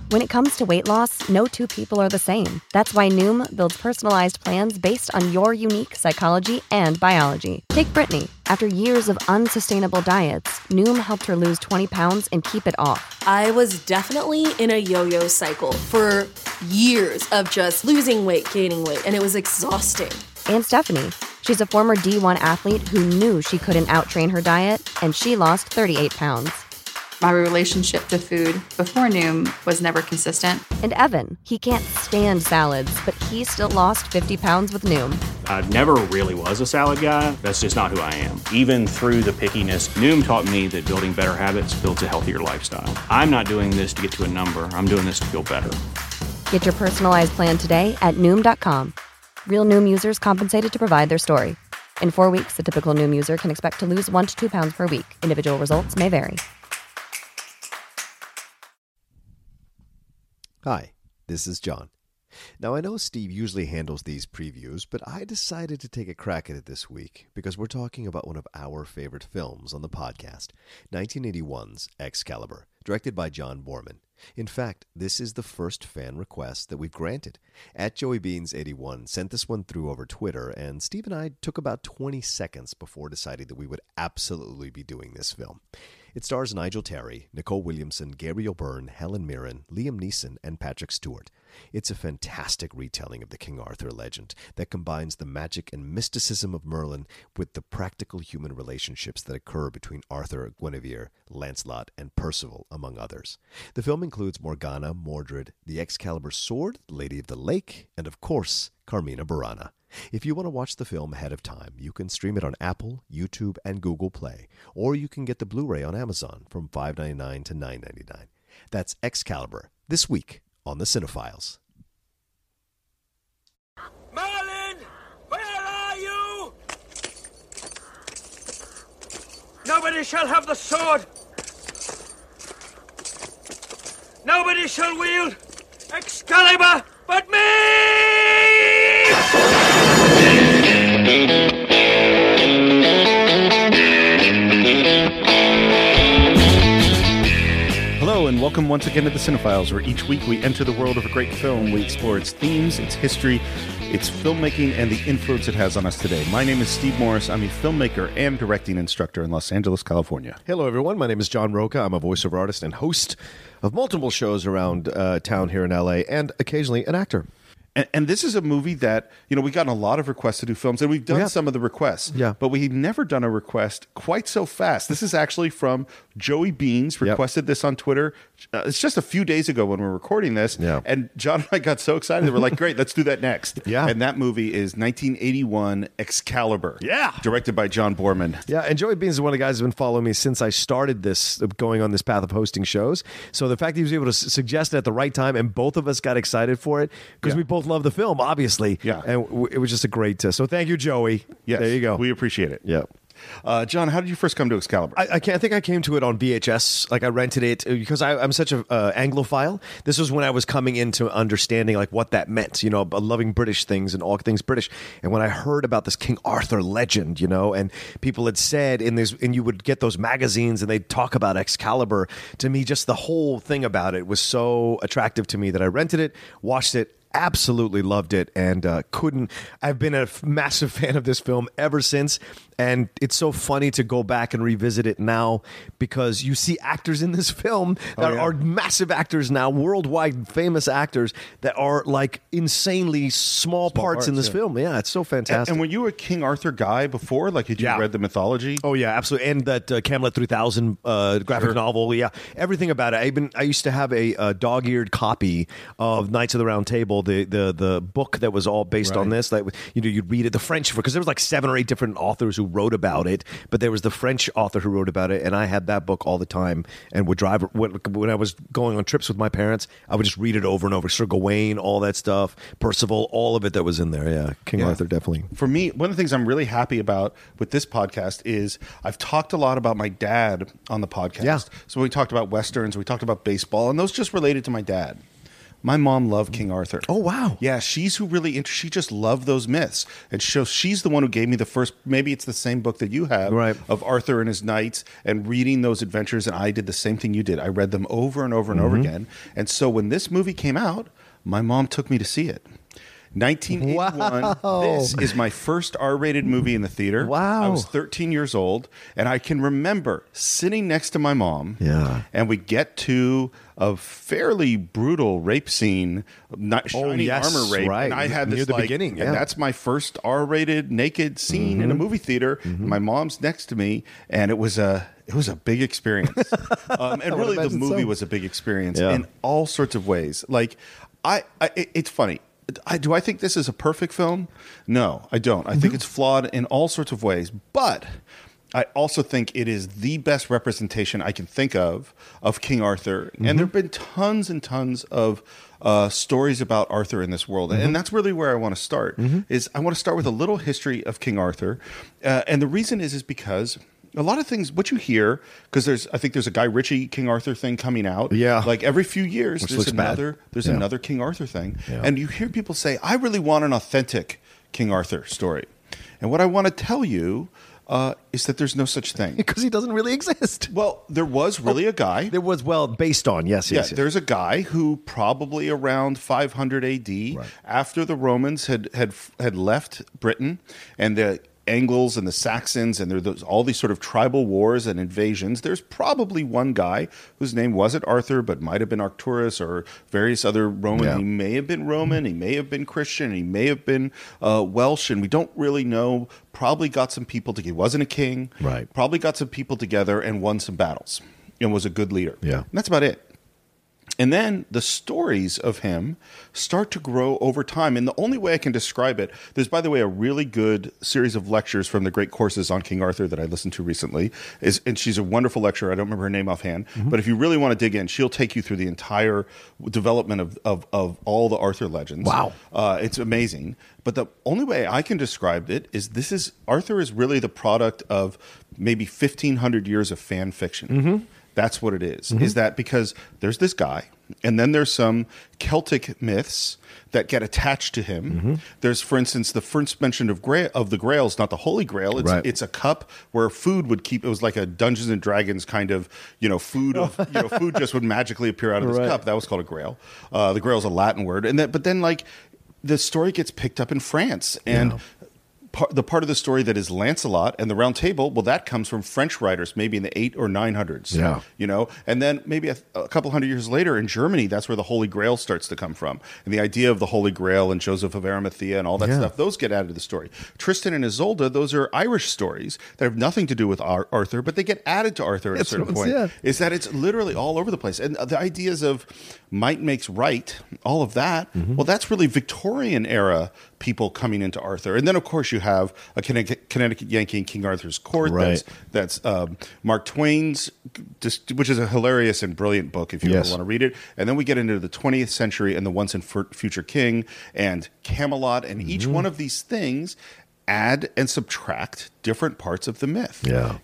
When it comes to weight loss, no two people are the same. That's why Noom builds personalized plans based on your unique psychology and biology. Take Brittany. After years of unsustainable diets, Noom helped her lose 20 pounds and keep it off. I was definitely in a yo-yo cycle for years of just losing weight, gaining weight, and it was exhausting. And Stephanie. She's a former D1 athlete who knew she couldn't outtrain her diet, and she lost 38 pounds. My relationship to food before Noom was never consistent. And Evan, he can't stand salads, but he still lost 50 pounds with Noom. I never really was a salad guy. That's just not who I am. Even through the pickiness, Noom taught me that building better habits builds a healthier lifestyle. I'm not doing this to get to a number. I'm doing this to feel better. Get your personalized plan today at Noom.com. Real Noom users compensated to provide their story. In 4 weeks, the typical Noom user can expect to lose 1 to 2 pounds per week. Individual results may vary. Hi, this is John. Now, I know Steve usually handles these previews, but I decided to take a crack at it this week because we're talking about one of our favorite films on the podcast, 1981's Excalibur, directed by John Boorman. In fact, this is the first fan request that we've granted. At JoeyBeans81 sent this one through over Twitter, and Steve and I took about 20 seconds before deciding that we would absolutely be doing this film. It stars Nigel Terry, Nicole Williamson, Gabriel Byrne, Helen Mirren, Liam Neeson, and Patrick Stewart. It's a fantastic retelling of the King Arthur legend that combines the magic and mysticism of Merlin with the practical human relationships that occur between Arthur, Guinevere, Lancelot, and Percival, among others. The film includes Morgana, Mordred, the Excalibur sword, Lady of the Lake, and of course, Carmina Burana. If you want to watch the film ahead of time, you can stream it on Apple, YouTube, and Google Play, or you can get the Blu-ray on Amazon from $5.99 to $9.99. That's Excalibur, this week on The Cinephiles. Merlin! Where are you? Nobody shall have the sword! Nobody shall wield Excalibur but me! Hello and welcome once again to The Cinephiles, where each week we enter the world of a great film. We explore its themes, its history, its filmmaking, and the influence it has on us today. My name is Steve Morris. I'm a filmmaker and directing instructor in Los Angeles, California. Hello, everyone. My name is John Roca. I'm a voiceover artist and host of multiple shows around town here in LA, and occasionally an actor. And this is a movie that, you know, we've gotten a lot of requests to do films, and we've done some of the requests. Yeah. But we've never done a request quite so fast. This is actually from Joey Beans, requested this on Twitter. It's just a few days ago when we're recording this. Yeah. And John and I got so excited that we're like, great, let's do that next. Yeah. And that movie is 1981 Excalibur. Yeah. Directed by John Boorman. Yeah, and Joey Beans is one of the guys who's been following me since I started this, going on this path of hosting shows. So the fact that he was able to suggest it at the right time, and both of us got excited for it, because we both love the film, obviously. Yeah. And it was just a great so thank you, Joey. Yes. There you go. We appreciate it. Yeah. John, how did you first come to Excalibur? I think I came to it on VHS. Like, I rented it because I'm such a Anglophile. This was when I was coming into understanding like what that meant, you know, loving British things and all things British. And when I heard about this King Arthur legend, you know, and people had said and you would get those magazines and they'd talk about Excalibur, to me, just the whole thing about it was so attractive to me that I rented it, watched it, absolutely loved it, and I've been a massive fan of this film ever since. And it's so funny to go back and revisit it now, because you see actors in this film that are massive actors now, worldwide famous actors that are like insanely small parts in this film. Yeah, it's so fantastic. And were you a King Arthur guy before? Like, had you read the mythology? Oh, yeah, absolutely. And that Camelot 3000 graphic novel. Yeah, everything about it. I used to have a dog-eared copy of Knights of the Round Table, the book that was all based on this. Like, you know, you'd read it, the French, because there was like 7 or 8 different authors who wrote about it, but there was the French author who wrote about it, and I had that book all the time, and would drive when I was going on trips with my parents. I would just read it over and over. Sir Gawain, all that stuff, Percival, all of it that was in there. Yeah, King Arthur, definitely. For me, one of the things I'm really happy about with this podcast is I've talked a lot about my dad on the podcast. Yeah. So we talked about Westerns, we talked about baseball, and those just related to my dad. My mom loved King Arthur. Oh, wow. Yeah, she's who really she just loved those myths. And so she's the one who gave me the first, maybe it's the same book that you have, right, of Arthur and his knights and reading those adventures. And I did the same thing you did. I read them over and over and over again. And so when this movie came out, my mom took me to see it. 1981. Wow. This is my first R-rated movie in the theater. Wow. I was 13 years old, and I can remember sitting next to my mom. Yeah. And we get to a fairly brutal rape scene, shiny armor rape. Right. And I had Near this the beginning. Yeah. And that's my first R-rated naked scene in a movie theater. My mom's next to me, and it was a big experience. And really, the movie was a big experience in all sorts of ways. Like, it's funny. Do I think this is a perfect film? No, I don't. I think it's flawed in all sorts of ways. But I also think it is the best representation I can think of King Arthur. And there have been tons and tons of stories about Arthur in this world. And that's really where I want to start. Is I want to start with a little history of King Arthur. And the reason is because a lot of things, what you hear, because I think there's a Guy Ritchie King Arthur thing coming out. Yeah. Like every few years, Which there's looks another King Arthur thing. Yeah. And you hear people say, I really want an authentic King Arthur story. And what I want to tell you is that there's no such thing. Because he doesn't really exist. Well, there was really a guy. There was, based on, yes. There's a guy who probably around 500 AD, after the Romans had left Britain, and the Angles and the Saxons, and there's all these sort of tribal wars and invasions. There's probably one guy whose name wasn't Arthur, but might have been Arcturus or various other Roman. Yeah. He may have been Roman, he may have been Christian, he may have been Welsh, and we don't really know. Probably got some people together. He wasn't a king. Right. Probably got some people together and won some battles and was a good leader. Yeah. And that's about it. And then the stories of him start to grow over time. And the only way I can describe it, there's, by the way, a really good series of lectures from the Great Courses on King Arthur that I listened to recently. And she's a wonderful lecturer. I don't remember her name offhand. But if you really want to dig in, she'll take you through the entire development of all the Arthur legends. Wow. It's amazing. But the only way I can describe it is Arthur is really the product of maybe 1,500 years of fan fiction. That's what it is. Is that because there's this guy, and then there's some Celtic myths that get attached to him. There's, for instance, the first mention of the Grail is not the Holy Grail. It's a cup where food would keep. It was like a Dungeons and Dragons kind of, food of, food just would magically appear out of this cup. That was called a Grail. The Grail is a Latin word, but then the story gets picked up in France, and the part of the story that is Lancelot and the Round Table, well, that comes from French writers, maybe in the 800s or 900s. Yeah. And then maybe a couple hundred years later in Germany, that's where the Holy Grail starts to come from. And the idea of the Holy Grail and Joseph of Arimathea and all that stuff, those get added to the story. Tristan and Isolde, those are Irish stories that have nothing to do with Arthur, but they get added to Arthur at a certain point. Is that it's literally all over the place. And the ideas of might makes right, all of that, well, that's really Victorian era people coming into Arthur. And then, of course, you have a Connecticut Yankee in King Arthur's Court. That's Mark Twain's, which is a hilarious and brilliant book if you ever want to read it. And then we get into the 20th century and the Once and Future King and Camelot. And each one of these things add and subtract different parts of the myth.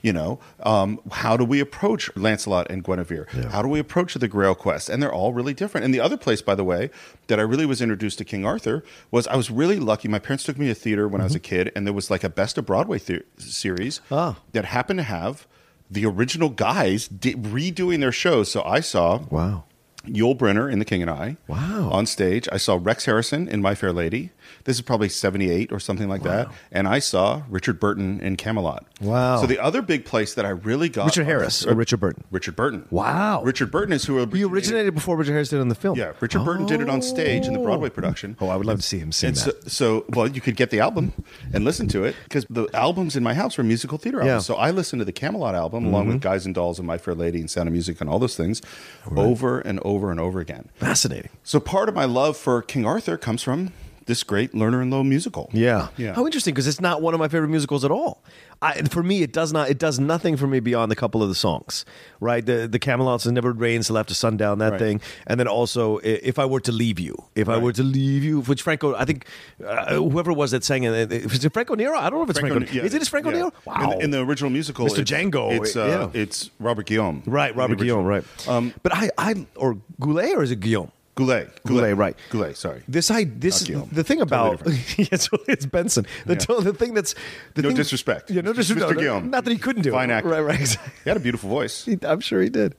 How do we approach Lancelot and Guinevere? How do we approach the Grail quest? And they're all really different. And the other place, by the way, that I really was introduced to King Arthur was I was really lucky. My parents took me to theater when I was a kid, and there was like a Best of Broadway series that happened to have the original guys redoing their shows. So I saw Yul Brynner in The King and I on stage. I saw Rex Harrison in My Fair Lady. This is probably 78 or something like that. And I saw Richard Burton in Camelot. Wow. So the other big place that I really got... Richard Harris or Richard Burton? Richard Burton. Wow. Richard Burton is who... He originated before Richard Harris did in the film. Yeah, Richard Burton did it on stage in the Broadway production. Oh, I would love to see him sing that. So, well, you could get the album and listen to it, because the albums in my house were musical theater albums. So I listened to the Camelot album along with Guys and Dolls and My Fair Lady and Sound of Music and all those things over and over and over again. Fascinating. So part of my love for King Arthur comes from this great Lerner and Loewe musical. Yeah. How interesting, because it's not one of my favorite musicals at all. For me, it does nothing for me beyond a couple of the songs, right? The Camelot's Never Rains Till After Sundown, that thing. And then also, If I Were to Leave You. If I Were to Leave You, which Franco, I think, whoever it was that sang it, is it Franco Nero? I don't know if it's Franco Nero. Is it Franco Nero? Wow. In the original musical, Mr. Django. It's Robert Guillaume. Right, Robert Guillaume, right. But or Goulet, or is it Guillaume? Goulet, right? Goulet. Sorry. The thing about yes, it's Benson. The thing that's disrespect. Yeah, no disrespect. Mr. Guillaume. Not that he couldn't do Fine it. actor. Right. Exactly. He had a beautiful voice. I'm sure he did.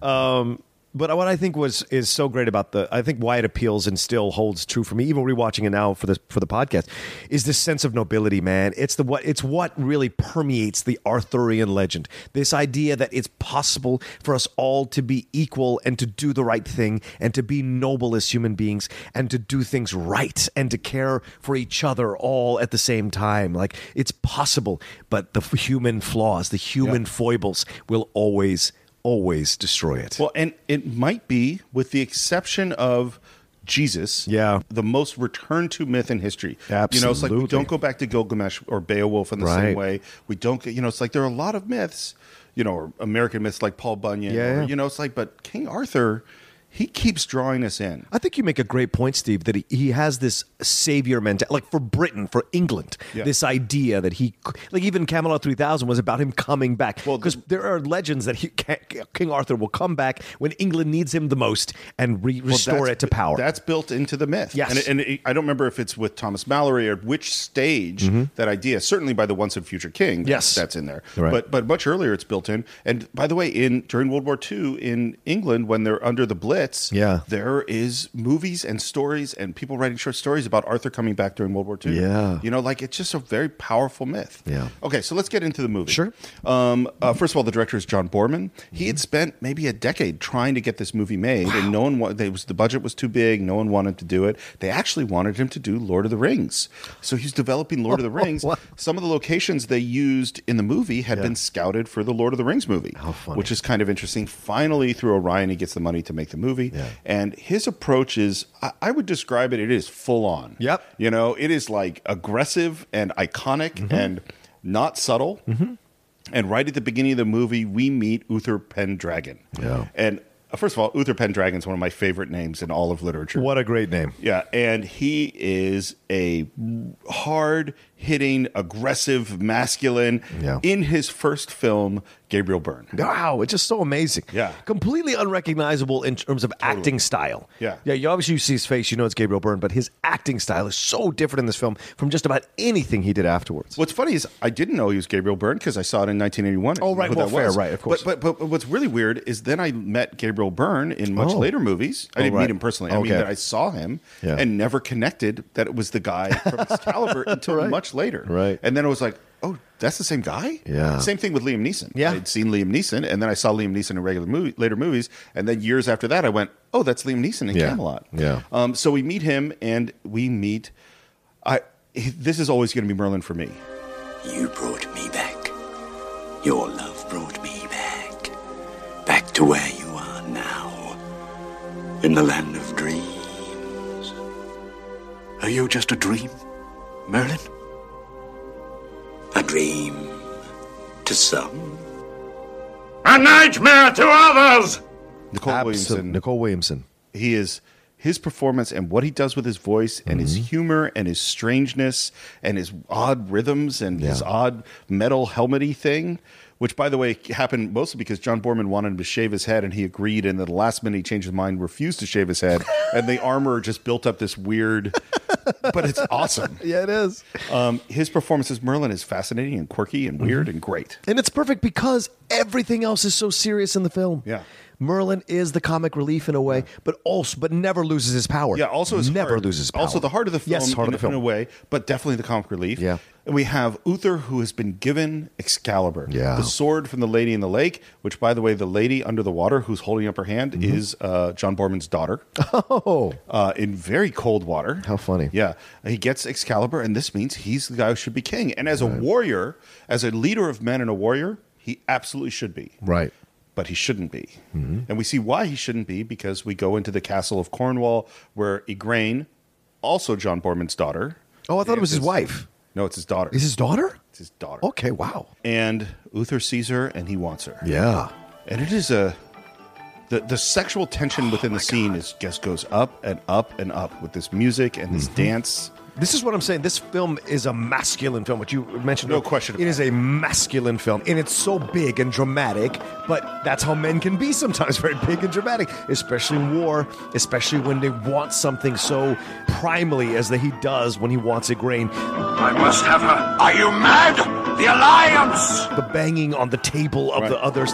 But what I think is so great about I think why it appeals and still holds true for me, even rewatching it now for the podcast, is this sense of nobility, man. It's what really permeates the Arthurian legend. This idea that it's possible for us all to be equal and to do the right thing and to be noble as human beings and to do things right and to care for each other all at the same time. Like, it's possible, but the human flaws, the human foibles will always destroy it. Well, and it might be, with the exception of Jesus, the most returned to myth in history. Absolutely. It's like we don't go back to Gilgamesh or Beowulf in the same way. We don't get, it's like there are a lot of myths, or American myths like Paul Bunyan. It's like, but King Arthur, he keeps drawing us in. I think you make a great point, Steve, that he has this savior mentality, like for Britain, for England, this idea that even Camelot 3000 was about him coming back. Well, because there are legends that King Arthur will come back when England needs him the most and restore it to power. That's built into the myth. Yes. And I don't remember if it's with Thomas Mallory or which stage that idea, certainly by the Once and Future King, that's in there. Right. But much earlier it's built in. And by the way, during World War II in England, when they're under the Blitz, there is movies and stories and people writing short stories about Arthur coming back during World War II. It's just a very powerful myth. Okay, so let's get into the movie. Sure. First of all, the director is John Boorman. He had spent maybe a decade trying to get this movie made, and no one the budget was too big. No one wanted to do it. They actually wanted him to do Lord of the Rings. So he's developing Lord of the Rings. Some of the locations they used in the movie had been scouted for the Lord of the Rings movie. How funny. Which is kind of interesting. Finally, through Orion, he gets the money to make the movie. And his approach is, I would describe it is full on. Yep. It is like aggressive and iconic and not subtle. And right at the beginning of the movie, we meet Uther Pendragon. And first of all, Uther Pendragon is one of my favorite names in all of literature. What a great name. Yeah, and he is a hard-hitting, aggressive, masculine, in his first film, Gabriel Byrne. Wow, it's just so amazing. Yeah. Completely unrecognizable in terms of acting style. Yeah. You obviously see his face, it's Gabriel Byrne, but his acting style is so different in this film from just about anything he did afterwards. What's funny is I didn't know he was Gabriel Byrne because I saw it in 1981. Oh, right. Well, fair, right, of course. But what's really weird is then I met Gabriel Byrne in much later movies. I didn't meet him personally. I mean that I saw him and never connected that it was the guy from Excalibur until much later. Right. And then I was like, oh, that's the same guy? Yeah. Same thing with Liam Neeson. Yeah. I'd seen Liam Neeson, and then I saw Liam Neeson in later movies, and then years after that, I went, oh, that's Liam Neeson in Camelot. Yeah. So we meet him, and we meet... this is always going to be Merlin for me. You brought me back. Your love brought me back. Back to where you are now. In the land of dreams. Are you just a dream, Merlin? A dream to some. A nightmare to others! Nicole Williamson. He is... His performance and what he does with his voice and his humor and his strangeness and his odd rhythms and his odd metal helmety thing, which, by the way, happened mostly because John Boorman wanted him to shave his head and he agreed, and at the last minute he changed his mind, refused to shave his head, and the armor just built up this weird... but it's awesome. Yeah, it is. His performance as Merlin is fascinating and quirky and weird and great. And it's perfect because everything else is so serious in the film. Yeah. Merlin is the comic relief in a way, but never loses his power. Yeah, also his never heart. loses power. Also the heart of the film, yes, heart of the film. In a way, but definitely the comic relief. Yeah. And we have Uther, who has been given Excalibur, the sword from the Lady in the Lake, which, by the way, the lady under the water who's holding up her hand is John Boorman's daughter. Oh. In very cold water. How funny. Yeah. He gets Excalibur, and this means he's the guy who should be king. And as a warrior, as a leader of men and a warrior, he absolutely should be. Right. But he shouldn't be. And we see why he shouldn't be, because we go into the castle of Cornwall, where Igraine, also John Boorman's daughter. Oh, I thought it was his wife. No, it's his daughter. Is his daughter? It's his daughter. Okay, wow. And Uther sees her, and he wants her. Yeah. And it is the sexual tension within the scene just goes up and up and up with this music and this dance. This is what I'm saying. This film is a masculine film, which you mentioned. No question about It is a masculine film, and it's so big and dramatic, but that's how men can be sometimes, very big and dramatic, especially in war, especially when they want something so primally as that he does when he wants Igraine. I must have her. Are you mad? The Alliance! The banging on the table of the others.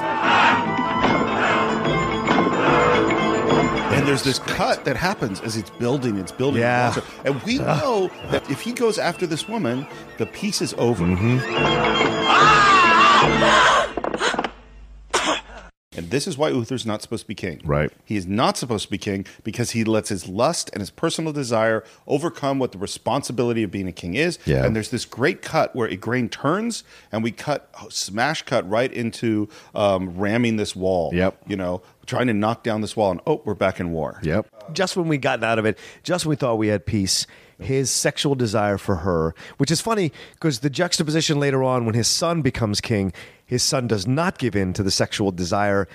And there's this cut that happens as it's building. Yeah. And we know that if he goes after this woman, the piece is over. And this is why Uther's not supposed to be king. Right. He is not supposed to be king because he lets his lust and his personal desire overcome what the responsibility of being a king is. Yeah. And there's this great cut where Igraine turns and we smash cut right into ramming this wall. Yep. You know, trying to knock down this wall, and we're back in war. Yep. Just when we got out of it, just when we thought we had peace, his sexual desire for her, which is funny because the juxtaposition later on when his son becomes king, his son does not give in to the sexual desire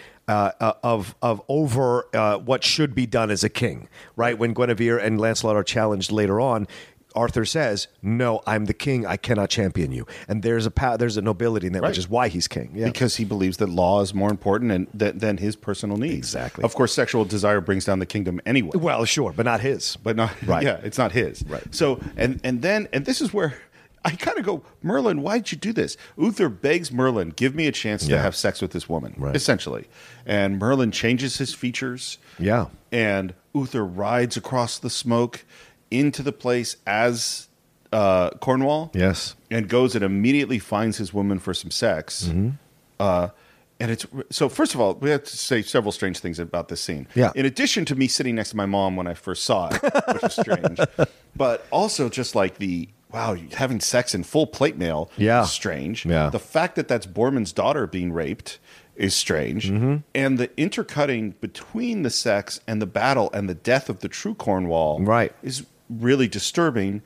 of over what should be done as a king, right? When Guinevere and Lancelot are challenged later on, Arthur says, "No, I'm the king. I cannot champion you." And there's a nobility in that, which is why he's king. Yeah. Because he believes that law is more important than his personal needs. Exactly. Of course, sexual desire brings down the kingdom anyway. Well, sure, but not his. But not Right. Yeah, it's not his. Right. So and this is where I kind of go, Merlin, why'd you do this? Uther begs Merlin, give me a chance to have sex with this woman, essentially. And Merlin changes his features. Yeah. And Uther rides across the smoke into the place as Cornwall. Yes. And goes and immediately finds his woman for some sex. And it's so. First of all, we have to say several strange things about this scene. Yeah. In addition to me sitting next to my mom when I first saw it, which is strange, but also just like having sex in full plate mail. Yeah. Is strange. Yeah. The fact that that's Borman's daughter being raped is strange, and the intercutting between the sex and the battle and the death of the true Cornwall, is really disturbing.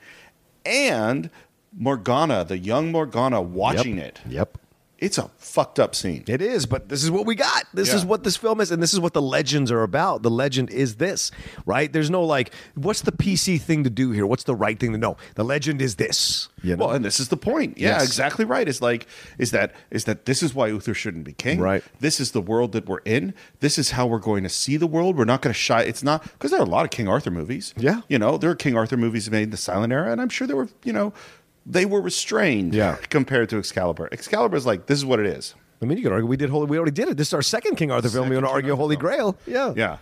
And Morgana, the young Morgana, watching it. Yep. It's a fucked up scene. It is, but this is what we got. This is what this film is, and this is what the legends are about. The legend is this, right? There's no what's the PC thing to do here? What's the right thing to know? The legend is this. You know? Well, and this is the point. Yeah, exactly right. Is that this is why Uther shouldn't be king. Right. This is the world that we're in. This is how we're going to see the world. We're not going to shy. It's not because there are a lot of King Arthur movies. Yeah. You know, there are King Arthur movies made in the silent era, and I'm sure there were, they were restrained compared to Excalibur. Excalibur is like, this is what it is. I mean, you could argue we already did it. This is our second King Arthur film. We want to argue Holy Grail. Yeah. Yeah.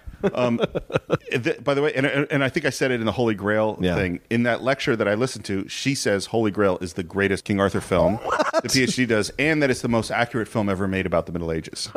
By the way, and I think I said it in the Holy Grail thing. In that lecture that I listened to, she says Holy Grail is the greatest King Arthur film. The PhD does, and that it's the most accurate film ever made about the Middle Ages.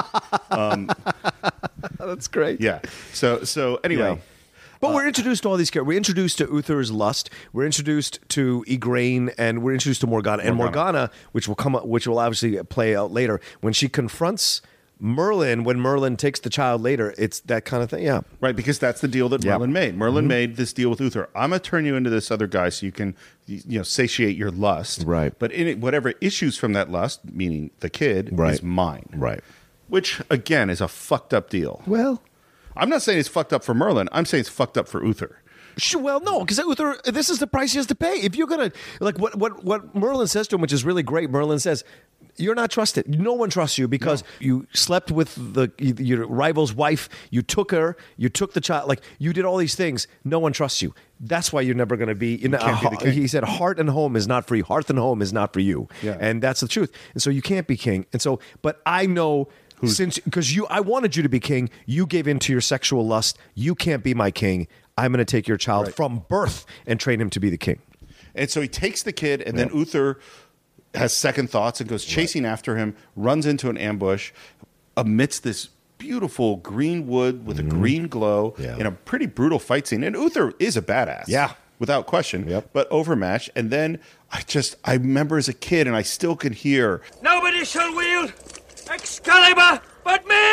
That's great. Yeah. So anyway. Yeah. But we're introduced to all these characters. We're introduced to Uther's lust. We're introduced to Igraine, and we're introduced to Morgana. And Morgana, which will obviously play out later, when she confronts Merlin, when Merlin takes the child later, it's that kind of thing. Yeah, right. Because that's the deal that Merlin made. Merlin made this deal with Uther. I'm gonna turn you into this other guy so you can, satiate your lust. Right. But whatever issues from that lust, meaning the kid, is mine. Right. Which again is a fucked up deal. Well. I'm not saying it's fucked up for Merlin. I'm saying it's fucked up for Uther. Well, no, because Uther, this is the price he has to pay. If you're going to, what Merlin says to him, which is really great, Merlin says, you're not trusted. No one trusts you because you slept with your rival's wife, you took her, you took the child, you did all these things. No one trusts you. That's why you're never going to be. Can't be the king. He said, heart and home is not for you. Hearth and home is not for you. Yeah. And that's the truth. And so you can't be king. And so, but I know... Because I wanted you to be king, you gave in to your sexual lust. You can't be my king. I'm going to take your child from birth and train him to be the king. And so he takes the kid, and then Uther has second thoughts and goes chasing after him, runs into an ambush amidst this beautiful green wood with a green glow in a pretty brutal fight scene. And Uther is a badass. Yeah. Without question, but overmatched. And then I remember as a kid, and I still can hear, nobody shall wield Excalibur but me!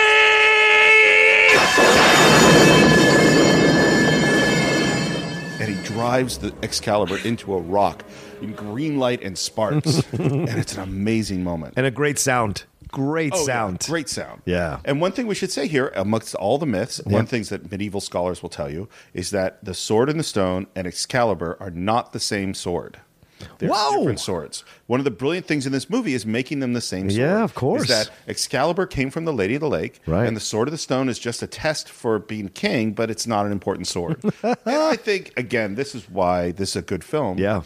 And he drives the Excalibur into a rock in green light and sparks. And it's an amazing moment. And a great sound. great sound. Yeah, great sound. Yeah. And one thing we should say here, amongst all the myths, one of the things that medieval scholars will tell you is that the sword and the stone and Excalibur are not the same sword. They're different swords. One of the brilliant things in this movie is making them the same sword. Yeah, of course. Is that Excalibur came from the Lady of the Lake, right. and the Sword of the Stone is just a test for being king, but it's not an important sword. And I think, again, this is why this is a good film. Yeah.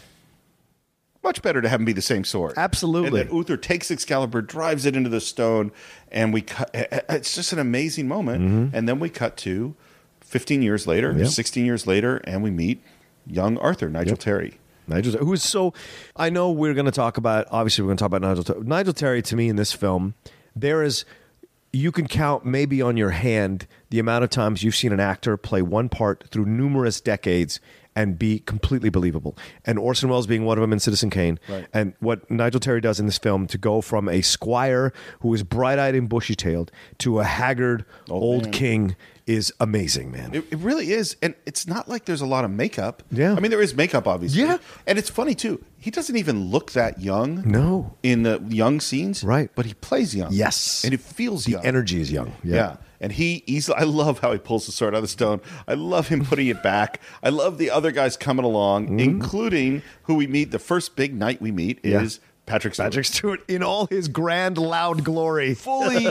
Much better to have them be the same sword. Absolutely. And then Uther takes Excalibur, drives it into the stone, and we cut. It's just an amazing moment. Mm-hmm. And then we cut to 15 years later, 16 years later, and we meet young Arthur, Nigel Terry. Who is so... I know we're going to talk about... Obviously, we're going to talk about Nigel Terry. Nigel Terry, to me, in this film, there is... You can count maybe on your hand the amount of times you've seen an actor play one part through numerous decades and be completely believable. And Orson Welles being one of them in Citizen Kane. Right. And what Nigel Terry does in this film to go from a squire who is bright-eyed and bushy-tailed to a haggard old king is amazing, man. It really is. And it's not like there's a lot of makeup. Yeah. I mean, there is makeup, obviously. Yeah. And it's funny, too. He doesn't even look that young. No. In the young scenes. Right. But he plays young. Yes. And it feels young. The energy is young. Yeah. And he easily, I love how he pulls the sword out of the stone. I love him putting it back. I love the other guys coming along, including who we meet. The first big knight we meet is Patrick Stewart. Patrick Stewart in all his grand, loud glory. Fully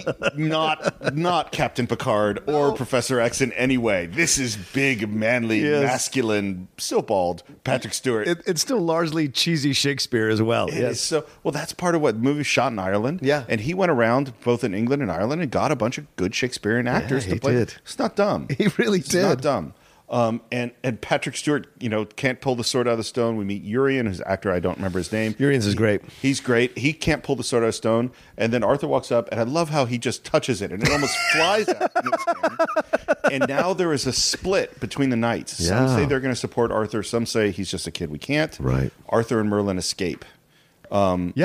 not Captain Picard or Professor X in any way. This is big, manly, masculine, still bald Patrick Stewart. It's still largely cheesy Shakespeare as well. It is so, well, that's part of what the movie shot in Ireland. Yeah. And he went around both in England and Ireland and got a bunch of good Shakespearean actors to play. Did. It's not dumb. He really It's did. not dumb. And Patrick Stewart, can't pull the sword out of the stone. We meet Urian, who's an actor, I don't remember his name. Urian's is great. He's great. He can't pull the sword out of stone. And then Arthur walks up, and I love how he just touches it, and it almost flies out in his hand. And now there is a split between the knights. Some say they're going to support Arthur. Some say he's just a kid we can't. Right. Arthur and Merlin escape. And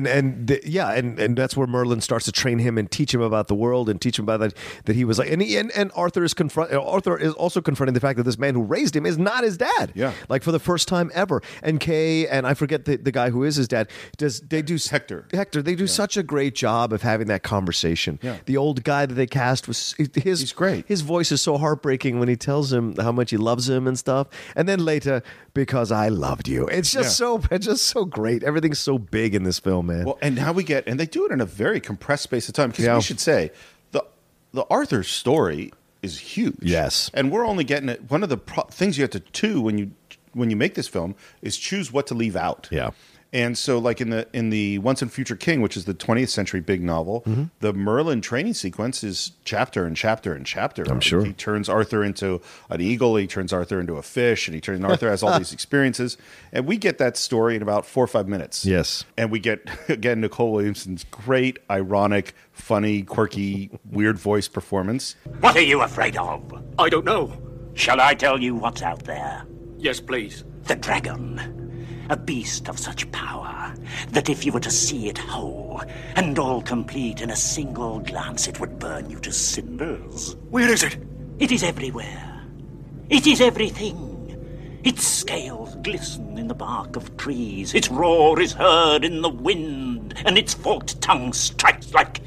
that's where Merlin starts to train him and teach him about the world and teach him about that he was like, and Arthur is also confronting the fact that this man who raised him is not his dad. Yeah, like for the first time ever. And Kay and I forget the guy who is his dad. Hector. They do such a great job of having that conversation. Yeah. The old guy that they cast he's great. His voice is so heartbreaking when he tells him how much he loves him and stuff. And then later, because I loved you. It's just so great. Everything's so big in this film, man. Well, and now and they do it in a very compressed space of time, because we should say the Arthur story is huge. Yes. And we're only getting it. One of the things you have to do when you make this film is choose what to leave out. Yeah. And so, like in the Once and Future King, which is the 20th century big novel, the Merlin training sequence is chapter and chapter and chapter. I'm sure. He turns Arthur into an eagle, he turns Arthur into a fish, and Arthur has all these experiences. And we get that story in about 4 or 5 minutes. Yes. And we get, again, Nicole Williamson's great, ironic, funny, quirky, weird voice performance. What are you afraid of? I don't know. Shall I tell you what's out there? Yes, please. The dragon. A beast of such power that if you were to see it whole and all complete in a single glance, it would burn you to cinders. Where is it? It is everywhere. It is everything. Its scales glisten in the bark of trees. Its roar is heard in the wind, and its forked tongue strikes like...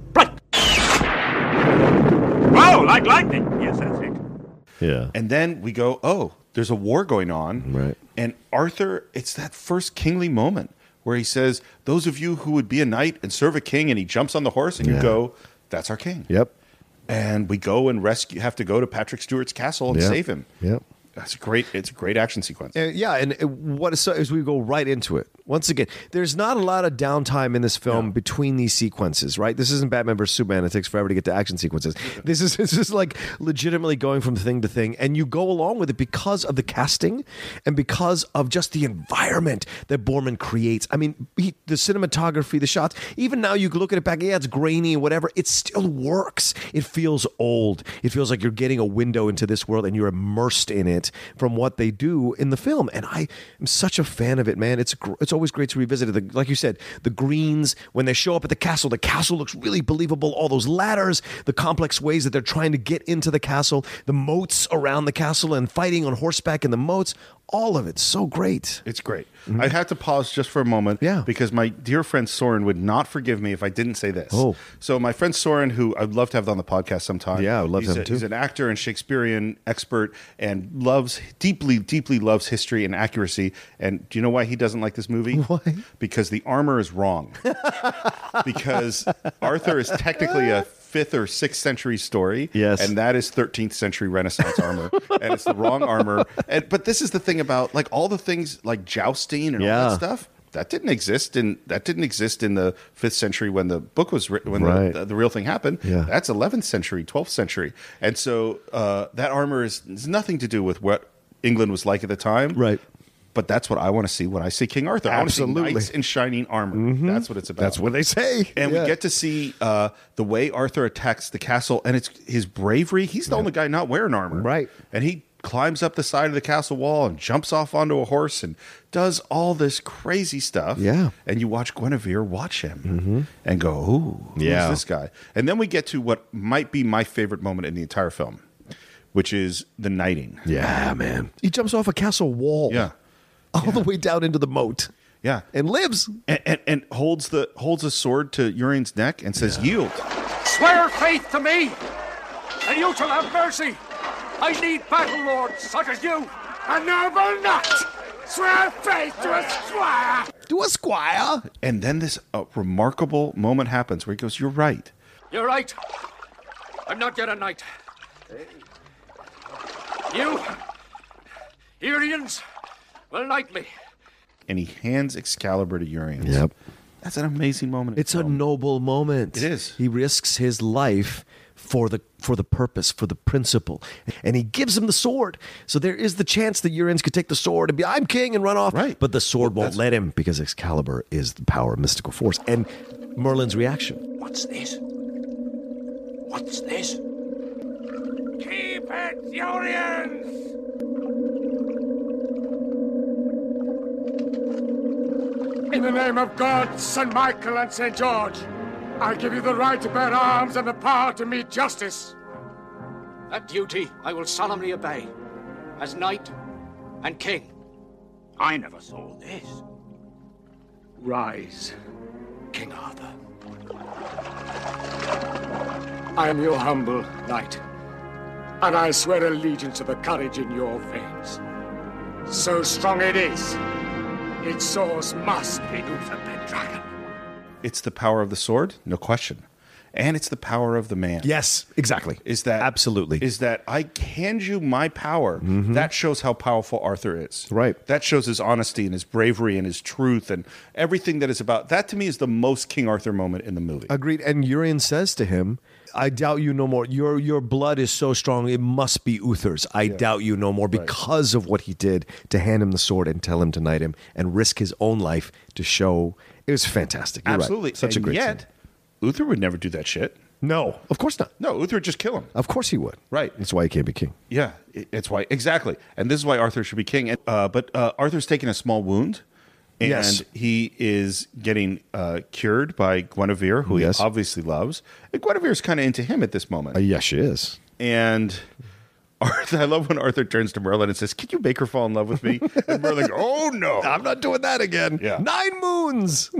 Oh, like lightning. Yes, that's it. Yeah. And then we go, there's a war going on. Right. And Arthur, it's that first kingly moment where he says, those of you who would be a knight and serve a king, and he jumps on the horse, and you go, that's our king. Yep. And we go and have to go to Patrick Stewart's castle and save him. Yep. It's a great action sequence. As we go right into it, once again, there's not a lot of downtime in this film between these sequences, right? This isn't Batman vs. Superman. It takes forever to get to action sequences. This is like legitimately going from thing to thing, and you go along with it because of the casting and because of just the environment that Boorman creates. I mean, the cinematography, the shots, even now you can look at it back, it's grainy and whatever, it still works. It feels old. It feels like you're getting a window into this world and you're immersed in it from what they do in the film. And I am such a fan of it, man. It's always great to revisit it. Like you said, the greens, when they show up at the castle looks really believable. All those ladders, the complex ways that they're trying to get into the castle, the moats around the castle and fighting on horseback in the moats, all of it so great. It's great. I had to pause just for a moment because my dear friend Soren would not forgive me if I didn't say this. Oh. So my friend Soren, who I'd love to have on the podcast sometime. Yeah, I would love him too. He's an actor and Shakespearean expert and deeply loves history and accuracy. And do you know why he doesn't like this movie? Why? Because the armor is wrong. Because Arthur is technically a 5th or 6th century story. Yes. And that is 13th century Renaissance armor. And it's the wrong armor. But this is the thing about like all the things like jousting and all that stuff. That didn't exist in the 5th century when the book was written, when the real thing happened. Yeah. That's 11th century, 12th century. And so that armor is nothing to do with what England was like at the time. Right. But that's what I want to see when I see King Arthur. Absolutely. I want to see knights in shining armor. That's what it's about. That's what they say. And we get to see the way Arthur attacks the castle, and it's his bravery. He's the only guy not wearing armor. Right. And he climbs up the side of the castle wall and jumps off onto a horse and does all this crazy stuff. Yeah. And you watch Guinevere watch him and go, ooh, who's this guy? And then we get to what might be my favorite moment in the entire film, which is the knighting. Yeah, man. He jumps off a castle wall. Yeah. All the way down into the moat. Yeah. And lives. And holds a sword to Urien's neck and says, yield. Swear faith to me, and you shall have mercy. I need battle lords such as you. A noble knight. Swear faith to a squire. To a squire. And then this remarkable moment happens where he goes, you're right. You're right. I'm not yet a knight. You, Uriens, will knight me. And he hands Excalibur to Uriens. Yep. That's an amazing moment. It's a noble moment. It is. He risks his life for the purpose, for the principle. And he gives him the sword. So there is the chance that Uriens could take the sword and be, I'm king, and run off. Right. But the sword won't let him because Excalibur is the power of mystical force. And Merlin's reaction. What's this? What's this? Keep it, Uriens! In the name of God, St. Michael and St. George, I give you the right to bear arms and the power to meet justice. That duty I will solemnly obey, as knight and king. I never saw this. Rise, King Arthur. I am your humble knight, and I swear allegiance to the courage in your veins. So strong it is, its source must be Uther Pendragon. It's the power of the sword, no question. And it's the power of the man. Yes, exactly. Absolutely. Is that I hand you my power. That shows how powerful Arthur is. Right. That shows his honesty and his bravery and his truth and everything that is about. That to me is the most King Arthur moment in the movie. Agreed. And Urien says to him, I doubt you no more. Your blood is so strong, it must be Uther's. I doubt you no more because of what he did to hand him the sword and tell him to knight him and risk his own life to show. It was fantastic. You're Absolutely. Right. Such and a great yet, scene. Uther would never do that shit. No, of course not. No, Uther would just kill him. Of course he would. Right. That's why he can't be king. Yeah, it's why. Exactly. And this is why Arthur should be king. But Arthur's taking a small wound. And Yes. he is getting cured by Guinevere, who he obviously loves. And Guinevere's kind of into him at this moment. Yes, she is. And Arthur, I love when Arthur turns to Merlin and says, "Can you make her fall in love with me?" And Merlin goes, "Oh, no. I'm not doing that again." Yeah. 9 moons.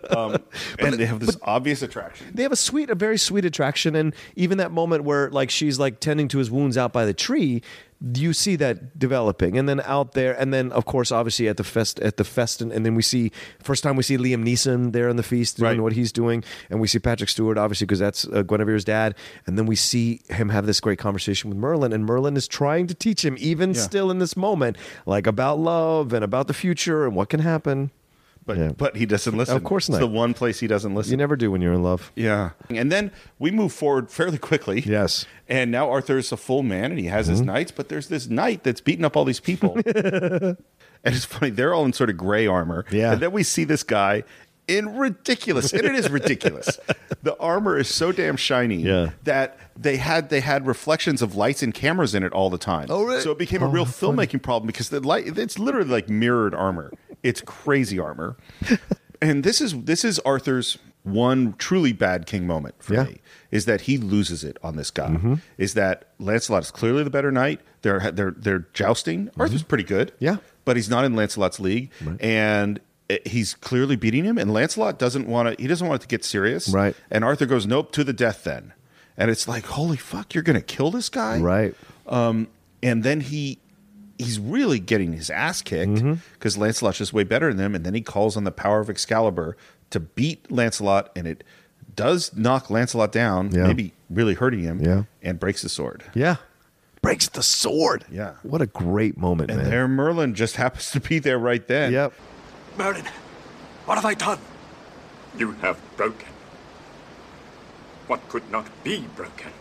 And they have this obvious attraction. They have a very sweet attraction, and even that moment where like she's like tending to his wounds out by the tree, you see that developing, and then out there, and then of course, obviously at the fest, and then we see first time we see Liam Neeson there in the feast doing what he's doing, and we see Patrick Stewart obviously because that's Guinevere's dad, and then we see him have this great conversation with Merlin, and Merlin is trying to teach him even still in this moment, like about love and about the future and what can happen. But he doesn't listen. Of course not. It's the one place he doesn't listen. You never do when you're in love. Yeah. And then we move forward fairly quickly. Yes. And now Arthur's a full man and he has his knights, but there's this knight that's beating up all these people. And it's funny, they're all in sort of gray armor. Yeah. And then we see this guy in ridiculous, and it is ridiculous. The armor is so damn shiny that they had reflections of lights and cameras in it all the time. Oh, really? So it became a real filmmaking problem because the light, it's literally like mirrored armor. It's crazy armor. And this is Arthur's one truly bad king moment for me is that he loses it on this guy. Is that Lancelot is clearly the better knight. They're jousting. Arthur's pretty good. Yeah. But he's not in Lancelot's league. Right. And he's clearly beating him. And Lancelot doesn't want it to get serious. Right. And Arthur goes, nope, to the death then. And it's like, holy fuck, you're going to kill this guy? Right. And then he's really getting his ass kicked because Lancelot's just way better than him. And then he calls on the power of Excalibur to beat Lancelot, and it does knock Lancelot down, maybe really hurting him, and breaks the sword. Yeah. Breaks the sword. Yeah. What a great moment, And man. there Merlin just happens to be there right then. Yep. Merlin, what have I done? You have broken what could not be broken.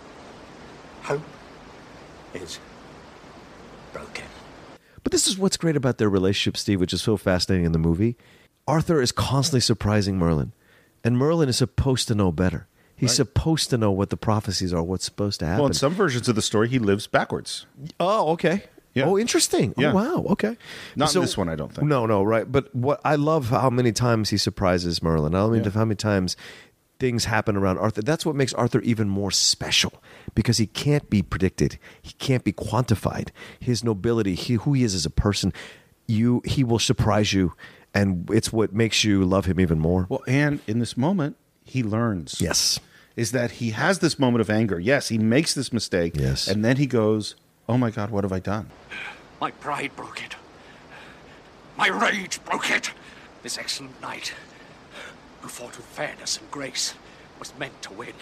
Hope is broken. But this is what's great about their relationship, Steve, which is so fascinating in the movie. Arthur is constantly surprising Merlin, and Merlin is supposed to know better. He's supposed to know what the prophecies are, what's supposed to happen. Well, in some versions of the story, he lives backwards. Oh, okay. Yeah. Oh, interesting. Yeah. Oh, wow. Okay. Not in this one, I don't think. No, right. But what I love how many times he surprises Merlin. I mean, how many times things happen around Arthur. That's what makes Arthur even more special, because he can't be predicted. He can't be quantified. His nobility, who he is as a person, he will surprise you, and it's what makes you love him even more. Well, and in this moment, he learns. Yes. Is that he has this moment of anger. Yes, he makes this mistake. Yes. And then he goes, oh my God, what have I done? My pride broke it. My rage broke it. This excellent knight, who fought with fairness and grace, was meant to win.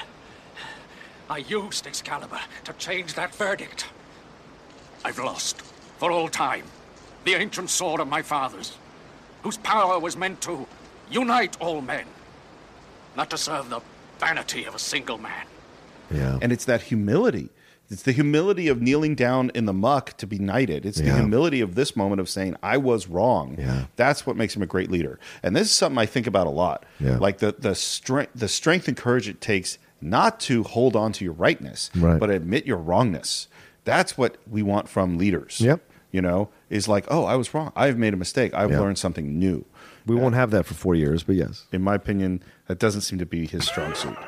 I used Excalibur to change that verdict. I've lost, for all time, the ancient sword of my fathers, whose power was meant to unite all men, not to serve the vanity of a single man. Yeah. And it's that humility. It's the humility of kneeling down in the muck to be knighted. It's the humility of this moment of saying, I was wrong. Yeah. That's what makes him a great leader. And this is something I think about a lot. Yeah. Like the strength and courage it takes not to hold on to your rightness, Right. but admit your wrongness. That's what we want from leaders. Yep. You know, is like, oh, I was wrong. I've made a mistake. I've learned something new. We won't have that for 4 years, but yes. In my opinion, that doesn't seem to be his strong suit.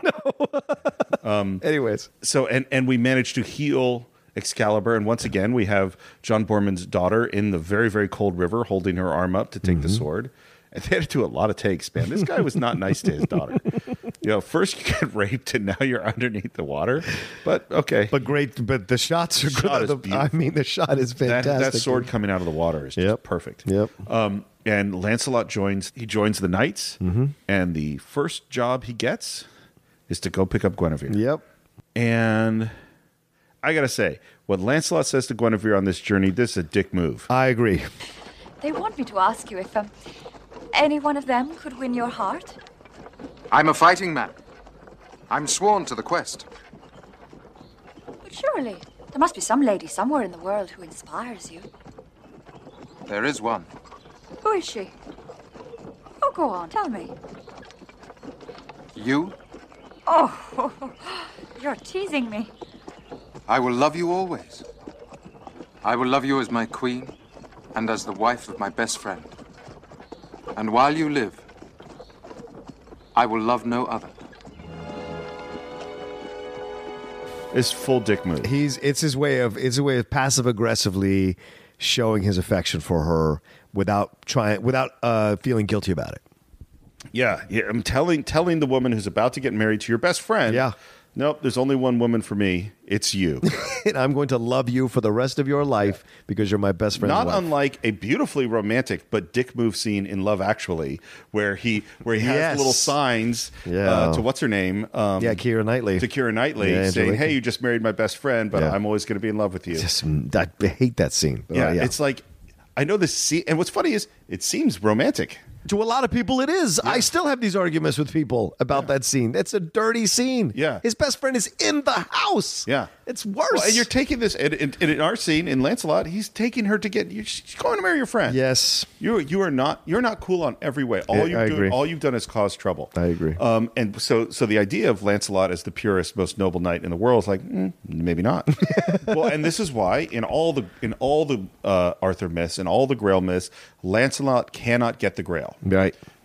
Anyways. So, and we managed to heal Excalibur. And once again, we have John Boorman's daughter in the very, very cold river holding her arm up to take the sword. And they had to do a lot of takes, man. This guy was not nice to his daughter. You know, first you get raped and now you're underneath the water. But okay. But great. But the shots are Shot is good. I mean, the shot is fantastic. That sword coming out of the water is just perfect. Yep. And Lancelot joins the knights. And the first job he gets is to go pick up Guinevere. Yep. And I got to say, what Lancelot says to Guinevere on this journey, this is a dick move. I agree. They want me to ask you if any one of them could win your heart. I'm a fighting man. I'm sworn to the quest. But surely, there must be some lady somewhere in the world who inspires you. There is one. Who is she? Oh, go on, tell me. You? Oh, you're teasing me. I will love you always. I will love you as my queen and as the wife of my best friend. And while you live, I will love no other. It's full dick move. It's his way of passive aggressively showing his affection for her without feeling guilty about it. Yeah. I'm telling the woman who's about to get married to your best friend. Yeah. Nope, there's only one woman for me. It's you. And I'm going to love you for the rest of your life because you're my best friend's Not wife. unlike a beautifully romantic but dick move scene in Love Actually, where he has little signs to what's her name? Keira Knightley. To Keira Knightley saying, hey, you just married my best friend, but I'm always going to be in love with you. I hate that scene. It's like, I know this scene, and what's funny is it seems romantic. To a lot of people, it is. Yeah. I still have these arguments with people about that scene. It's a dirty scene. Yeah. His best friend is in the house. Yeah. It's worse. Well, and you're taking this, and in our scene, in Lancelot, he's taking her to she's going to marry your friend. Yes. You're not cool on every way. All you've done is cause trouble. I agree. And so the idea of Lancelot as the purest, most noble knight in the world is like, maybe not. Well, and this is why in all the Arthur myths and all the Grail myths, Lancelot cannot get the Grail. Right.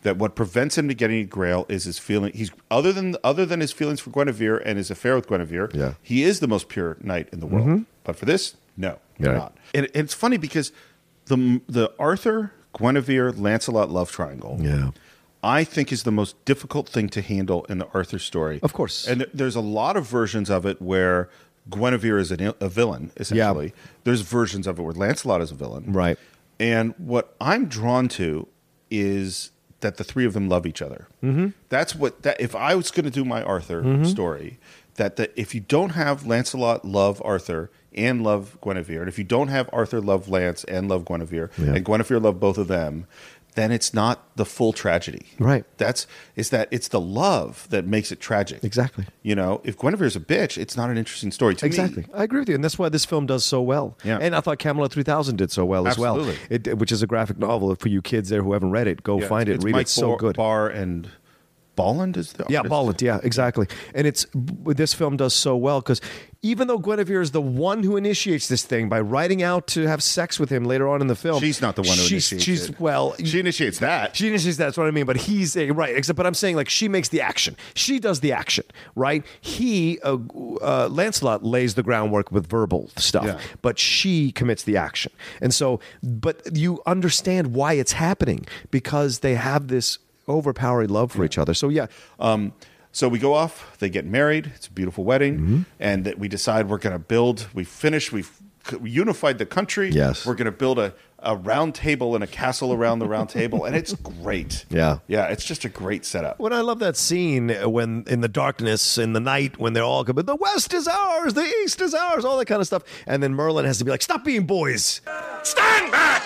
That what prevents him to getting a Grail is his feeling. He's other than his feelings for Guinevere and his affair with Guinevere. He is the most pure knight in the world. But for this, no, not. And it's funny because the Arthur, Guinevere, Lancelot love triangle. I think is the most difficult thing to handle in the Arthur story. Of course. And there's a lot of versions of it where Guinevere is a villain, essentially. There's versions of it where Lancelot is a villain. Right. And what I'm drawn to is that the three of them love each other. That's if I was going to do my Arthur story, that if you don't have Lancelot love Arthur and love Guinevere, and if you don't have Arthur love Lance and love Guinevere, and Guinevere love both of them, then it's not the full tragedy. Right. It's the love that makes it tragic. Exactly. You know, if Guinevere's a bitch, it's not an interesting story to me. Exactly. I agree with you. And that's why this film does so well. Yeah. And I thought Camelot 3000 did so well as well. Which is a graphic novel for you kids there who haven't read it. Go find it and read it. It's so good. Barr and Bolland is the artist? Bolland, exactly. And this film does so well because even though Guinevere is the one who initiates this thing by writing out to have sex with him later on in the film, she's not the one who initiates it. She initiates that. She initiates that. That's what I mean. But he's right. But I'm saying like she makes the action. She does the action, right? He, Lancelot, lays the groundwork with verbal stuff, but she commits the action. And so, but you understand why it's happening because they have this overpowering love for each other. So so we go off, they get married, it's a beautiful wedding, and we decide we're going to build, we've unified the country, we're going to build a round table and a castle around the round table, and it's great. It's just a great setup. When I love that scene when in the darkness, in the night, when they're all the West is ours, the East is ours, all that kind of stuff, and then Merlin has to be like, stop being boys. Stand back!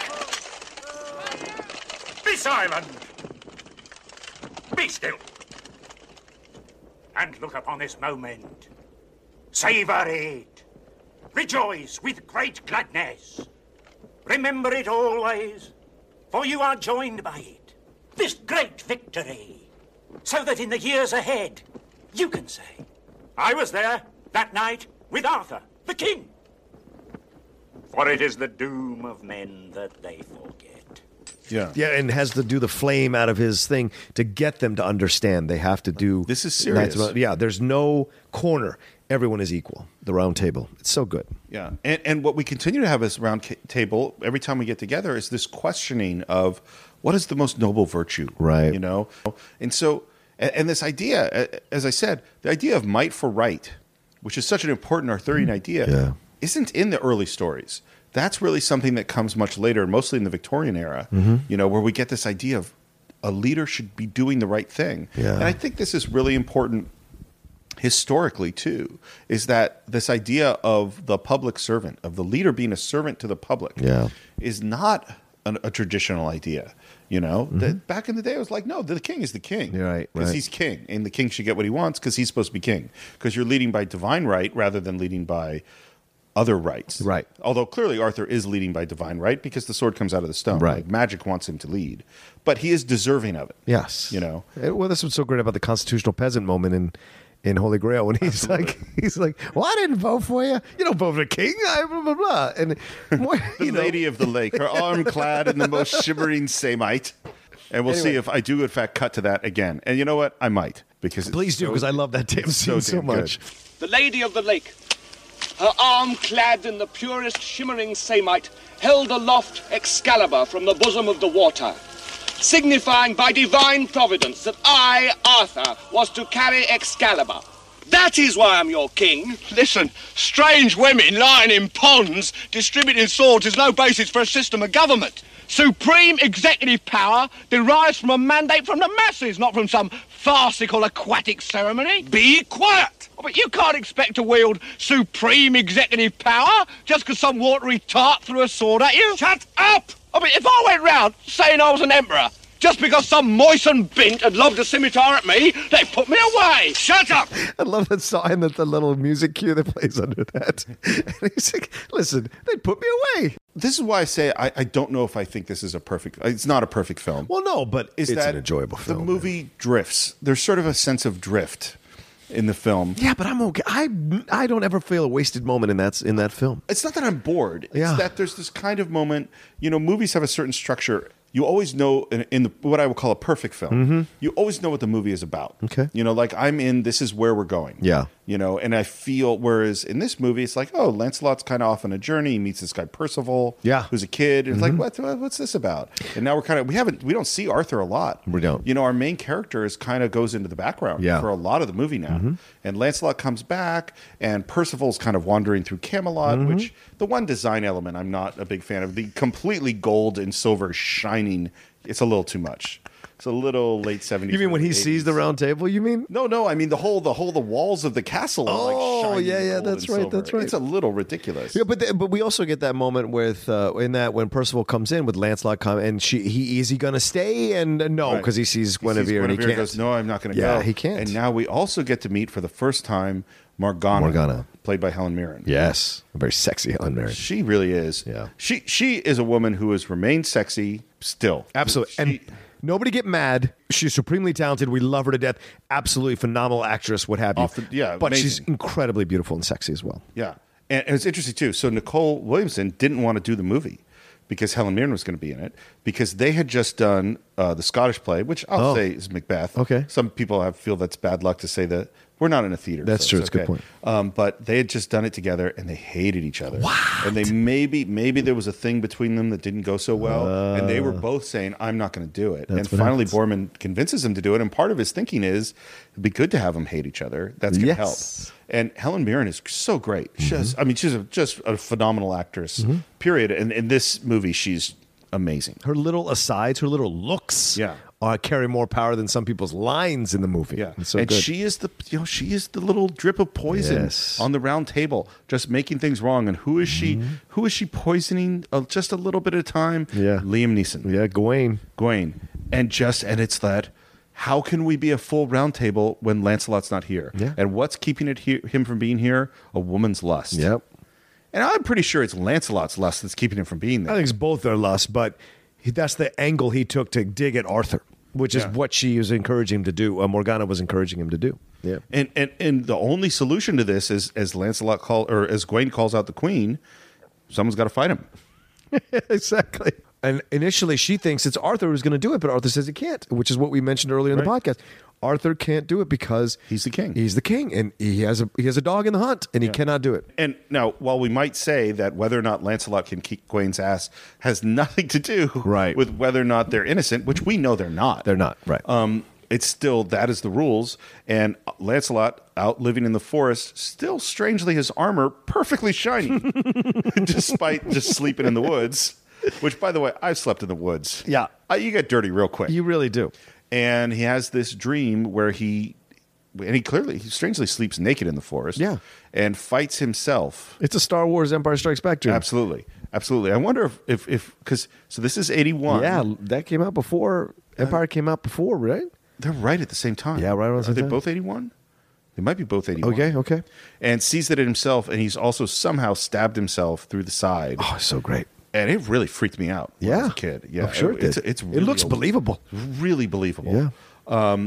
Be silent! Be still, and look upon this moment. Savor it. Rejoice with great gladness. Remember it always, for you are joined by it. This great victory, so that in the years ahead, you can say, I was there that night with Arthur, the king. For it is the doom of men that they forget. And has to do the flame out of his thing to get them to understand they have to do. This is serious. There's no corner. Everyone is equal. The round table. It's so good. Yeah, and what we continue to have as round table every time we get together is this questioning of what is the most noble virtue, right? You know, and so and this idea, as I said, the idea of might for right, which is such an important Arthurian idea, isn't in the early stories. That's really something that comes much later, mostly in the Victorian era, you know, where we get this idea of a leader should be doing the right thing. And I think this is really important historically, too, is that this idea of the public servant, of the leader being a servant to the public, is not a traditional idea. You know, that back in the day, it was like, no, the king is the king. Because he's king, and the king should get what he wants because he's supposed to be king. Because you're leading by divine right rather than leading by other rights. Right. Although clearly Arthur is leading by divine right because the sword comes out of the stone. Right. Like magic wants him to lead. But he is deserving of it. Yes. You know? Well, this was so great about the constitutional peasant moment in Holy Grail when he's like, well, I didn't vote for you. You don't vote for the king. Blah, blah, blah. And the lady of the lake, her arm clad in the most shimmering samite. And we'll see if I do, in fact, cut to that again. And you know what? I might. Please do, because I love that damn scene so much. The lady of the lake, her arm clad in the purest shimmering samite, held aloft Excalibur from the bosom of the water, signifying by divine providence that I, Arthur, was to carry Excalibur. That is why I'm your king. Listen, strange women lying in ponds distributing swords is no basis for a system of government. Supreme executive power derives from a mandate from the masses, not from some farcical aquatic ceremony. Be quiet! Oh, but you can't expect to wield supreme executive power just because some watery tart threw a sword at you. Shut up! I mean, if I went round saying I was an emperor, just because some moistened bint had lobbed a scimitar at me, they put me away. Shut up! I love that sign, that the little music cue that plays under that. And he's like, listen, they put me away. This is why I say I don't know if I think this is a perfect... It's not a perfect film. Well, no, but it's an enjoyable film. The movie drifts. There's sort of a sense of drift in the film. Yeah, but I'm okay. I don't ever feel a wasted moment in that film. It's not that I'm bored. It's that there's this kind of moment... You know, movies have a certain structure... you always know in what I would call a perfect film, you always know what the movie is about. Okay. You know, like this is where we're going. Yeah. You know, and I feel, whereas in this movie, it's like, oh, Lancelot's kind of off on a journey. He meets this guy Percival, who's a kid. And it's like, what's this about? And now we don't see Arthur a lot. We don't. You know, our main character kind of goes into the background for a lot of the movie now. And Lancelot comes back, and Percival's kind of wandering through Camelot, which the one design element I'm not a big fan of. The completely gold and silver shining, it's a little too much. It's a little late 70s. You mean when he 80s. sees the round table, you mean? No, I mean the walls of the castle are like shining gold that's and right, silver. that's right. It's a little ridiculous. Yeah, but we also get that moment with when Percival comes in with Lancelot and is he going to stay? And no, because he sees Guinevere and he can't. Goes, no, I'm not going to go. Yeah, he can't. And now we also get to meet for the first time Morgana, played by Helen Mirren. Yes, a very sexy Helen Mirren. She really is. Yeah, she is a woman who has remained sexy still. Absolutely. And nobody get mad. She's supremely talented. We love her to death. Absolutely phenomenal actress, what have you. But amazing. She's incredibly beautiful and sexy as well. Yeah. And it's interesting, too. So Nicole Williamson didn't want to do the movie because Helen Mirren was going to be in it, because they had just done the Scottish play, which I'll say is Macbeth. Okay. Some people feel that's bad luck to say that. We're not in a theater. That's true. It's a good point. But they had just done it together, and they hated each other. What? And they maybe there was a thing between them that didn't go so well, and they were both saying, "I'm not going to do it." And finally, Boorman convinces him to do it. And part of his thinking is, it'd be good to have them hate each other. That's going to help. And Helen Mirren is so great. She's just a phenomenal actress. Period. And in this movie, she's amazing. Her little asides, her little looks, carry more power than some people's lines in the movie. Yeah, it's so and good. she is the little drip of poison on the round table, just making things wrong. And who is she? Who is she poisoning just a little bit at a time? Yeah, Liam Neeson. Yeah, Gawain. And it's that. How can we be a full round table when Lancelot's not here? Yeah. And what's keeping him from being here? A woman's lust. Yep. And I'm pretty sure it's Lancelot's lust that's keeping him from being there. I think it's both their lust, but that's the angle he took to dig at Arthur, which is what she was encouraging him to do. Morgana was encouraging him to do. Yeah. And the only solution to this is, as as Gawain calls out the queen, someone's got to fight him. Exactly. And initially she thinks it's Arthur who's going to do it, but Arthur says he can't, which is what we mentioned earlier in the podcast. Arthur can't do it because he's the king. He's the king, and he has a dog in the hunt, and he cannot do it. And now, while we might say that whether or not Lancelot can kick Gawain's ass has nothing to do with whether or not they're innocent, which we know they're not. They're not, right. It's still, that is the rules. And Lancelot, out living in the forest, still strangely his armor perfectly shiny, despite just sleeping in the woods. Which, by the way, I've slept in the woods. Yeah. You get dirty real quick. You really do. And he has this dream where he strangely sleeps naked in the forest. Yeah. And fights himself. It's a Star Wars Empire Strikes Back dream. Absolutely. I wonder if so this is 81. Yeah, that came out before. Empire came out before, right? They're right at the same time. Yeah, right around the same time. Are they both 81? They might be both 81. Okay. And sees that himself, and he's also somehow stabbed himself through the side. Oh, so great. And it really freaked me out when I was a kid. Yeah, I'm sure it did. It's really it looks believable. Really believable. Yeah.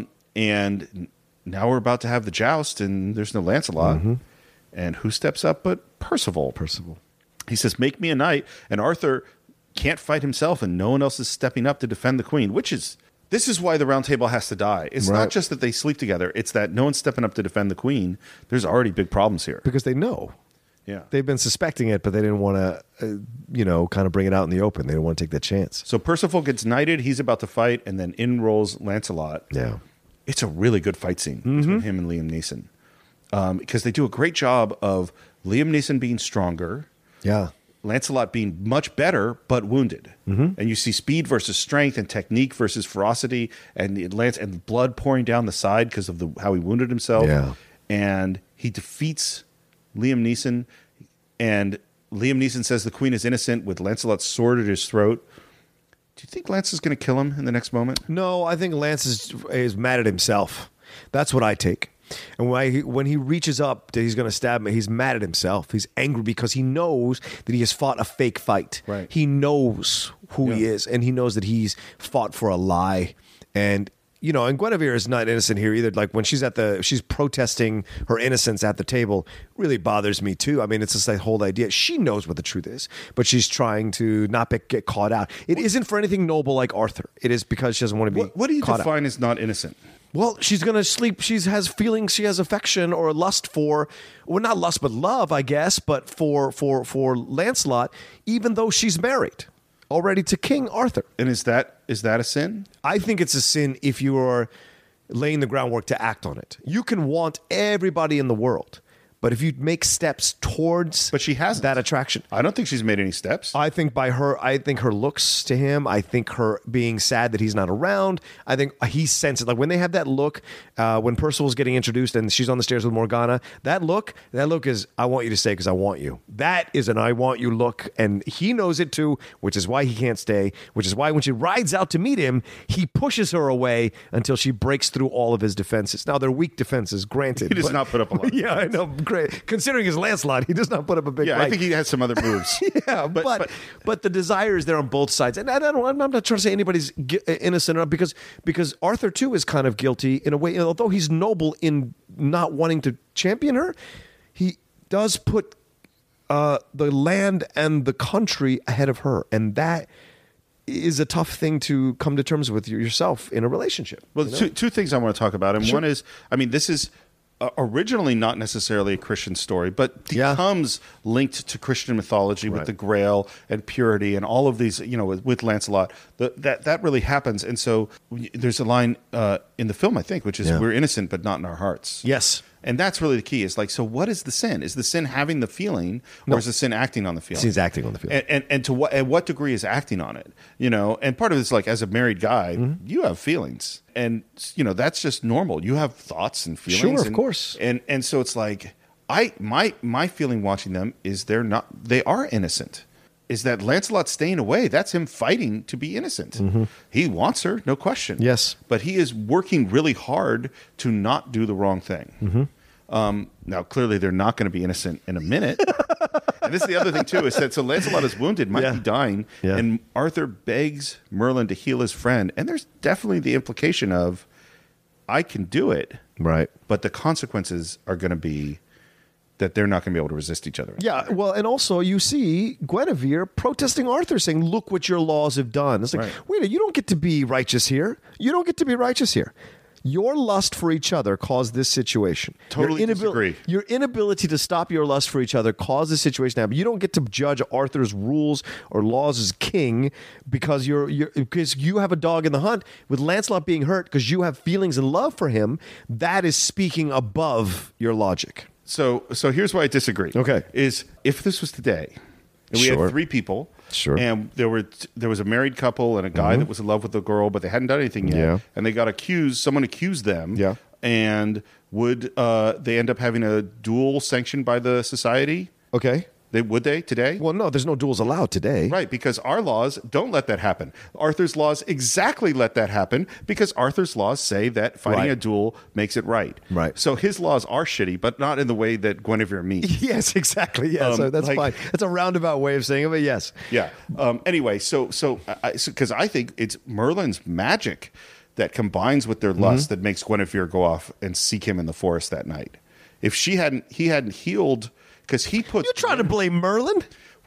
And now we're about to have the joust, and there's no Lancelot. And who steps up but Percival? He says, "Make me a knight." And Arthur can't fight himself, and no one else is stepping up to defend the queen, this is why the round table has to die. It's not just that they sleep together. It's that no one's stepping up to defend the queen. There's already big problems here. Because they know. Yeah. They've been suspecting it, but they didn't want to, kind of bring it out in the open. They didn't want to take that chance. So Percival gets knighted. He's about to fight, and then in rolls Lancelot. Yeah. It's a really good fight scene between him and Liam Neeson. Because they do a great job of Liam Neeson being stronger. Yeah. Lancelot being much better, but wounded. And you see speed versus strength and technique versus ferocity, and blood pouring down the side because of how he wounded himself. Yeah. And he defeats Liam Neeson, and Liam Neeson says the queen is innocent with Lancelot's sword at his throat. Do you think Lance is going to kill him in the next moment? No, I think Lance is mad at himself. That's what I take. And when he reaches up, he's going to stab me. He's mad at himself. He's angry because he knows that he has fought a fake fight. Right. He knows who he is, and he knows that he's fought for a lie. And and Guinevere is not innocent here either. Like when she's protesting her innocence at the table, really bothers me too. I mean, it's just that whole idea. She knows what the truth is, but she's trying to not get caught out. It isn't for anything noble like Arthur. It is because she doesn't want to be. What do you define out. as not innocent? Well, she's going to sleep. She has feelings. She has affection or lust for, well, not lust, but love, I guess. But for Lancelot, even though she's married already to King Arthur. And is that a sin? I think it's a sin if you are laying the groundwork to act on it. You can want everybody in the world, but if you make steps towards but she hasn't. That attraction. I don't think she's made any steps. I think her looks to him, I think her being sad that he's not around, I think he senses, like when they have that look, when Percival's getting introduced and she's on the stairs with Morgana, that look is, I want you to stay because I want you. That is an I want you look, and he knows it too, which is why he can't stay, which is why when she rides out to meet him, he pushes her away until she breaks through all of his defenses. Now, they're weak defenses, granted. He does not put up a lot. Yeah, I know. Great. Considering his Lancelot, he does not put up a big fight. I think he has some other moves. Yeah, but the desire is there on both sides. And I'm not trying to say anybody's innocent or not, because Arthur, too, is kind of guilty in a way. Although he's noble in not wanting to champion her, he does put the land and the country ahead of her. And that is a tough thing to come to terms with yourself in a relationship. Well, two things I want to talk about. And one is, I mean, this is originally not necessarily a Christian story, but becomes linked to Christian mythology with the Grail and purity and all of these, with Lancelot. That really happens. And so there's a line in the film, I think, which is, we're innocent, but not in our hearts. Yes. And that's really the key. Is like, so what is the sin? Is the sin having the feeling, or is the sin acting on the feeling? He's acting on the feeling. And to what, at what degree is acting on it? And part of it's like, as a married guy, you have feelings, and that's just normal. You have thoughts and feelings. Sure, of course. And so it's like, my feeling watching them is they are innocent. Is that Lancelot staying away? That's him fighting to be innocent. Mm-hmm. He wants her, no question. Yes. But he is working really hard to not do the wrong thing. Mm-hmm. Now, clearly, they're not going to be innocent in a minute. And this is the other thing, too, is that so Lancelot is wounded, might be dying, and Arthur begs Merlin to heal his friend. And there's definitely the implication of, I can do it. Right. But the consequences are going to be that they're not going to be able to resist each other. Yeah, well, and also you see Guinevere protesting Arthur, saying, look what your laws have done. It's like, wait a minute, you don't get to be righteous here. You don't get to be righteous here. Your lust for each other caused this situation. Totally disagree. Your inability to stop your lust for each other caused this situation to happen. You don't get to judge Arthur's rules or laws as king because because you have a dog in the hunt. With Lancelot being hurt because you have feelings and love for him, that is speaking above your logic. So here's why I disagree. Okay. Is if this was today, and we had three people, and there was a married couple and a guy that was in love with the girl, but they hadn't done anything yet, and they got accused, someone accused them, and would they end up having a duel sanctioned by the society? Okay. Would they today? Well, no, there's no duels allowed today. Right, because our laws don't let that happen. Arthur's laws exactly let that happen because Arthur's laws say that fighting a duel makes it right. Right. So his laws are shitty, but not in the way that Guinevere means. Yes, exactly. Yeah, so that's fine. That's a roundabout way of saying it, but yes. Yeah. Anyway, so because I think it's Merlin's magic that combines with their lust that makes Guinevere go off and seek him in the forest that night. If he hadn't healed. Because he puts. You're trying to blame Merlin?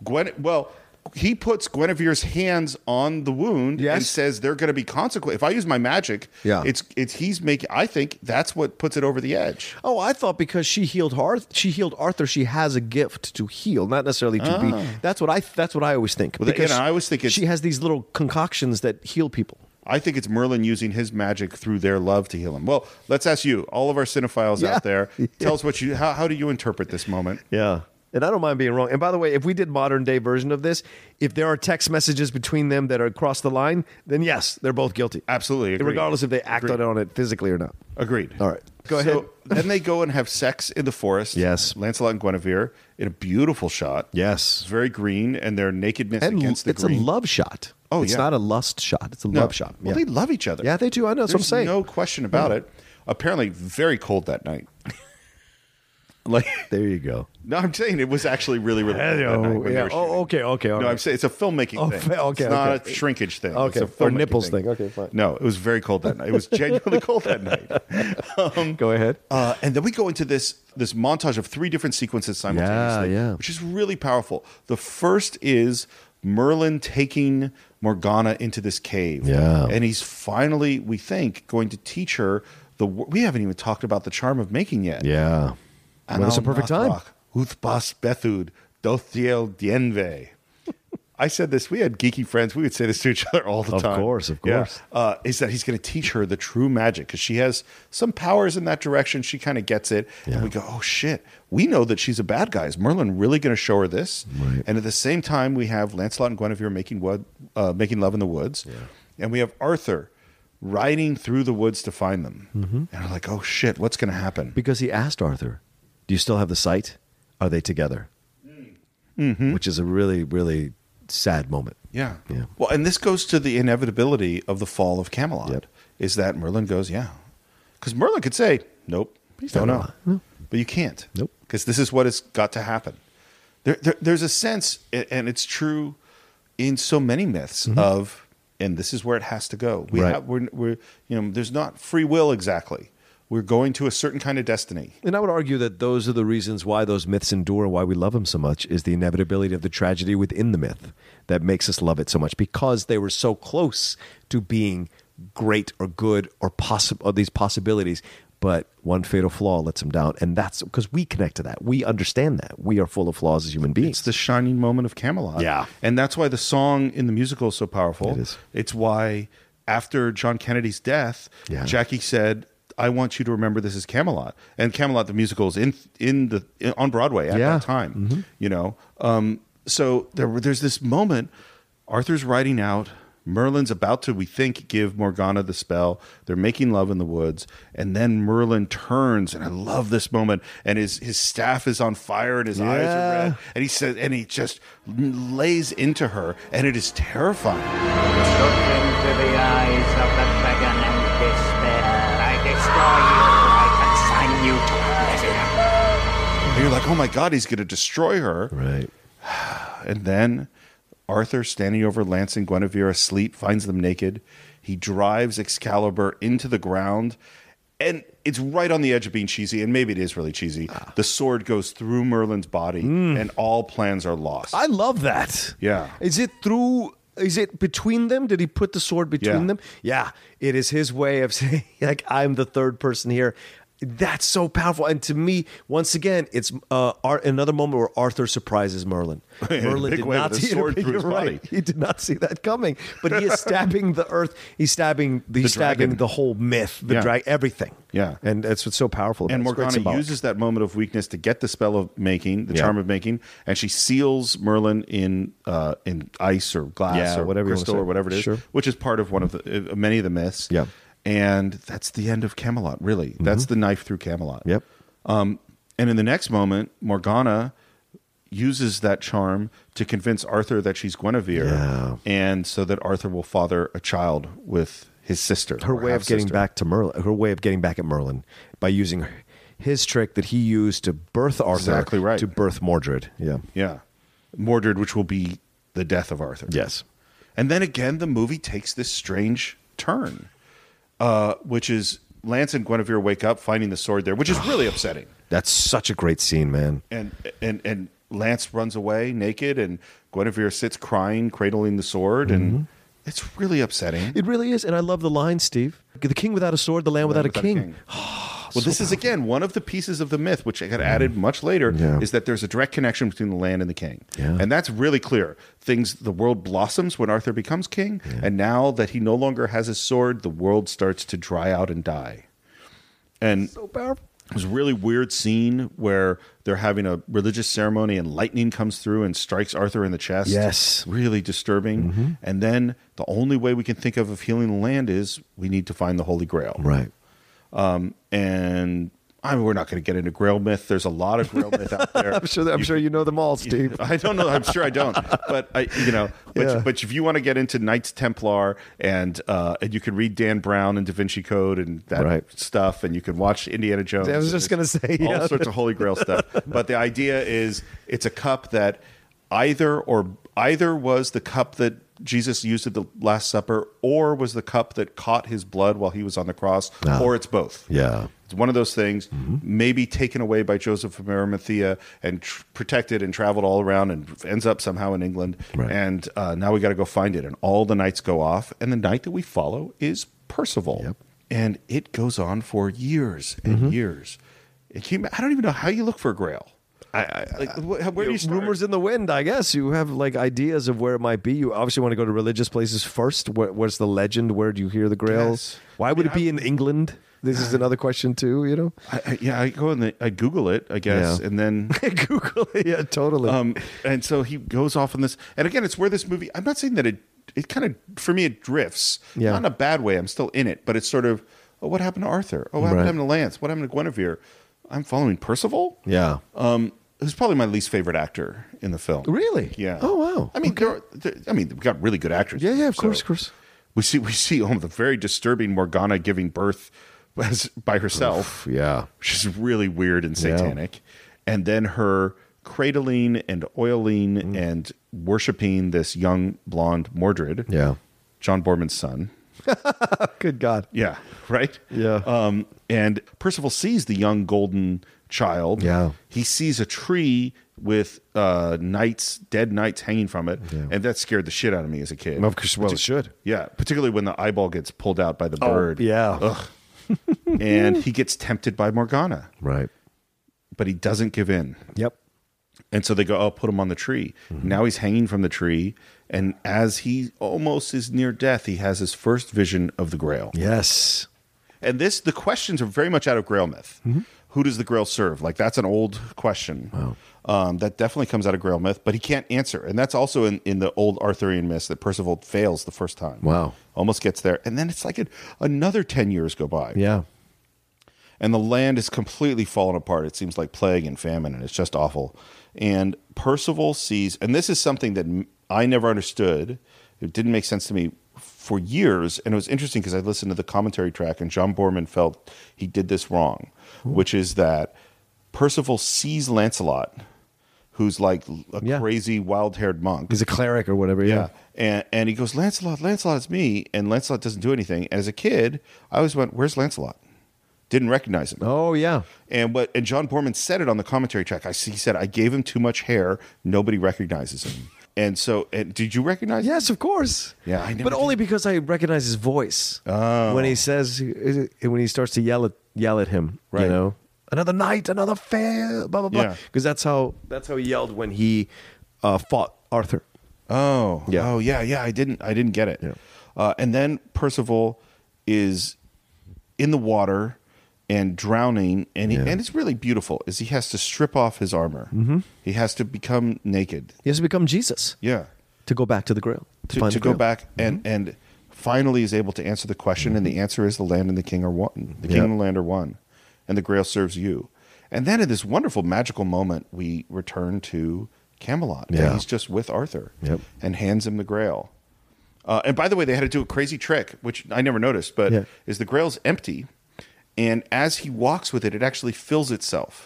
He puts Guinevere's hands on the wound and says they're going to be consequences. If I use my magic, he's making. I think that's what puts it over the edge. Oh, I thought because she healed Arthur, she has a gift to heal, not necessarily to be. That's what I always think. Well, because I always think she has these little concoctions that heal people. I think it's Merlin using his magic through their love to heal him. Well, let's ask you, all of our cinephiles out there, tell us how do you interpret this moment? Yeah. And I don't mind being wrong. And by the way, if we did modern day version of this, if there are text messages between them that are across the line, then yes, they're both guilty. Absolutely. Agreed. Regardless if they acted on it physically or not. Agreed. All right. Go ahead. Then they go and have sex in the forest. Yes. Lancelot and Guinevere in a beautiful shot. Yes. It's very green and their nakedness against the green. It's a love shot. Oh, it's not a lust shot. It's a love shot. Well, they love each other. Yeah, they do. I know. That's what I'm saying. No question about it. Apparently very cold that night. Like, there you go. No, I'm saying it was actually really, really cold that night when they were shooting. Okay. No, I'm saying it's a filmmaking thing. Okay, it's not a shrinkage thing. Okay, it's a or nipples thing. Okay, fine. No, it was very cold that night. It was genuinely cold that night. Go ahead. And then we go into this montage of 3 different sequences simultaneously, which is really powerful. The first is Merlin taking Morgana into this cave. Yeah. And he's finally, we think, going to teach her we haven't even talked about the charm of making yet. Yeah. Well, it's a perfect time. Uthbas Bethud, Dothiel Dienve. I said this. We had geeky friends. We would say this to each other all the time. Of course. Yeah. Is that he's going to teach her the true magic because she has some powers in that direction. She kind of gets it. Yeah. And we go, oh, shit. We know that she's a bad guy. Is Merlin really going to show her this? Right. And at the same time, we have Lancelot and Guinevere making love in the woods. Yeah. And we have Arthur riding through the woods to find them. Mm-hmm. And we're like, oh, shit, what's going to happen? Because he asked Arthur, do you still have the sight? Are they together? Mm-hmm. Which is a really, really sad moment. Yeah. Well, and this goes to the inevitability of the fall of Camelot. Yep. Is that Merlin goes, yeah. Because Merlin could say, nope, don't know. No. But you can't. Nope. Because this is what has got to happen. There's a sense, and it's true in so many myths of, and this is where it has to go. We're there's not free will exactly. We're going to a certain kind of destiny. And I would argue that those are the reasons why those myths endure and why we love them so much is the inevitability of the tragedy within the myth that makes us love it so much because they were so close to being great or good or these possibilities. But one fatal flaw lets them down. And that's because we connect to that. We understand that. We are full of flaws as human beings. It's the shining moment of Camelot. Yeah. And that's why the song in the musical is so powerful. It is. It's why after John Kennedy's death, Jackie said, I want you to remember this as Camelot. And Camelot, the musical, is on Broadway at that time. Mm-hmm. So there's this moment, Arthur's riding out, Merlin's about to, we think, give Morgana the spell. They're making love in the woods. And then Merlin turns, and I love this moment, and his staff is on fire, and his eyes are red. And he says, and he just lays into her, and it is terrifying. Look into the eyes of the dragon and despair. I destroy you. I consign you to oblivion. And you're like, oh my God, he's going to destroy her. Right. And then Arthur, standing over Lance and Guinevere asleep, finds them naked. He drives Excalibur into the ground, and it's right on the edge of being cheesy, and maybe it is really cheesy. The sword goes through Merlin's body, and all plans are lost. I love that. Yeah. Is it between them? Did he put the sword between them? Yeah. It is his way of saying, like, I'm the third person here. That's so powerful. And to me, once again, it's another moment where Arthur surprises Merlin. Merlin did not see sword through his body. He did not see that coming. But he is stabbing the earth. He's stabbing the whole myth, everything. Yeah. And that's what's so powerful about it. And Morgana uses that moment of weakness to get the spell of making, the charm of making, and she seals Merlin in ice or glass or whatever crystal or whatever it is, which is part of one of the many of the myths. Yeah. And that's the end of Camelot, really. Mm-hmm. That's the knife through Camelot. Yep. And in the next moment, Morgana uses that charm to convince Arthur that she's Guinevere, and so that Arthur will father a child with his sister. Her way of getting back to Merlin. Her way of getting back at Merlin by using his trick that he used to birth Arthur. Exactly right. To birth Mordred. Yeah. Yeah. Mordred, which will be the death of Arthur. Yes. And then again, the movie takes this strange turn. Which is Lance and Guinevere wake up finding the sword there, which is really upsetting. That's such a great scene, man. And Lance runs away naked, and Guinevere sits crying, cradling the sword, and it's really upsetting. It really is, and I love the line, Steve. The king without a sword, the land without a king. Well, this is, again, one of the pieces of the myth, which I got added much later, is that there's a direct connection between the land and the king. Yeah. And that's really clear. The world blossoms when Arthur becomes king, and now that he no longer has his sword, the world starts to dry out and die. And so powerful. There's a really weird scene where they're having a religious ceremony and lightning comes through and strikes Arthur in the chest. Yes. Really disturbing. Mm-hmm. And then the only way we can think of healing the land is we need to find the Holy Grail. Right. And I mean, we're not going to get into Grail myth. There's a lot of Grail myth out there. I'm sure you know them all, Steve. I don't know. I'm sure I don't. But but if you want to get into Knights Templar and you can read Dan Brown and Da Vinci Code and that stuff, and you can watch Indiana Jones. I was just going to say all sorts of Holy Grail stuff. But the idea is it's a cup that either was the cup that Jesus used at the Last Supper, or was the cup that caught his blood while he was on the cross, or it's both. Yeah. It's one of those things, maybe taken away by Joseph of Arimathea and protected and traveled all around and ends up somehow in England. Right. And now we got to go find it. And all the knights go off. And the knight that we follow is Percival. Yep. And it goes on for years and years. I don't even know how you look for a grail. Where do you start? Rumors in the wind, I guess. You have like ideas of where it might be. You obviously want to go to religious places first. Where's the legend? Where do you hear the grails? Yes. Why would it be in England? This is another question too, you know? I go and I Google it, I guess, and then... Google it, yeah, totally. And so he goes off on this. And again, it's where this movie... I'm not saying that it kind of... For me, it drifts. Yeah. Not in a bad way. I'm still in it. But it's sort of, oh, what happened to Arthur? Oh, what happened to Lance? What happened to Guinevere? I'm following Percival? Yeah. Who's probably my least favorite actor in the film. Really? Yeah. Oh, wow. I mean, we've got really good actors. Yeah, of course. We see the very disturbing Morgana giving birth by herself. Oof, yeah. Which is really weird and satanic. Yeah. And then her cradling and oiling and worshiping this young blonde Mordred. Yeah. John Boorman's son. Good God. Yeah. Right? Yeah. And Percival sees the young golden child. Yeah. He sees a tree with dead knights hanging from it. Yeah. And that scared the shit out of me as a kid. Well, it should. Yeah. Particularly when the eyeball gets pulled out by the bird. Yeah. Ugh. And he gets tempted by Morgana. Right. But he doesn't give in. Yep. And so they go, put him on the tree. Now he's hanging from the tree. And as he almost is near death, he has his first vision of the Grail. Yes. And the questions are very much out of Grail myth. Who does the Grail serve? Like, that's an old question. Wow. That definitely comes out of Grail myth, but he can't answer. And that's also in the old Arthurian myths that Percival fails the first time. Wow. Almost gets there. And then it's like another 10 years go by. Yeah. And the land is completely fallen apart. It seems like plague and famine, and it's just awful. And Percival sees, and this is something that I never understood. It didn't make sense to me for years. And it was interesting because I listened to the commentary track, and John Boorman felt he did this wrong, which is that Percival sees Lancelot, who's like a crazy wild-haired monk. He's a cleric or whatever, yeah. And he goes, Lancelot, it's me. And Lancelot doesn't do anything. And as a kid, I always went, where's Lancelot? Didn't recognize him. Oh, yeah. And John Boorman said it on the commentary track. He said, I gave him too much hair. Nobody recognizes him. And so, did you recognize him? Yes, of course. Yeah, I never but only because I recognize his voice. Oh. When he says, when he starts to yell at him, right. You know, another night, another fair, blah, blah, blah. Because that's how he yelled when he fought Arthur. Oh, yeah. Oh, yeah. I didn't get it. Yeah. And then Percival is in the water and drowning, and it's really beautiful. Is he has to strip off his armor. He has to become naked. He has to become Jesus. Yeah, to go back to the Grail. To go back and finally is able to answer the question, and the answer is the land and the king are one. The king and the land are one, and the Grail serves you. And then in this wonderful magical moment, we return to Camelot. Yeah. And he's just with Arthur and hands him the Grail. And by the way, they had to do a crazy trick, which I never noticed, but is the Grail's empty. And as he walks with it, it actually fills itself.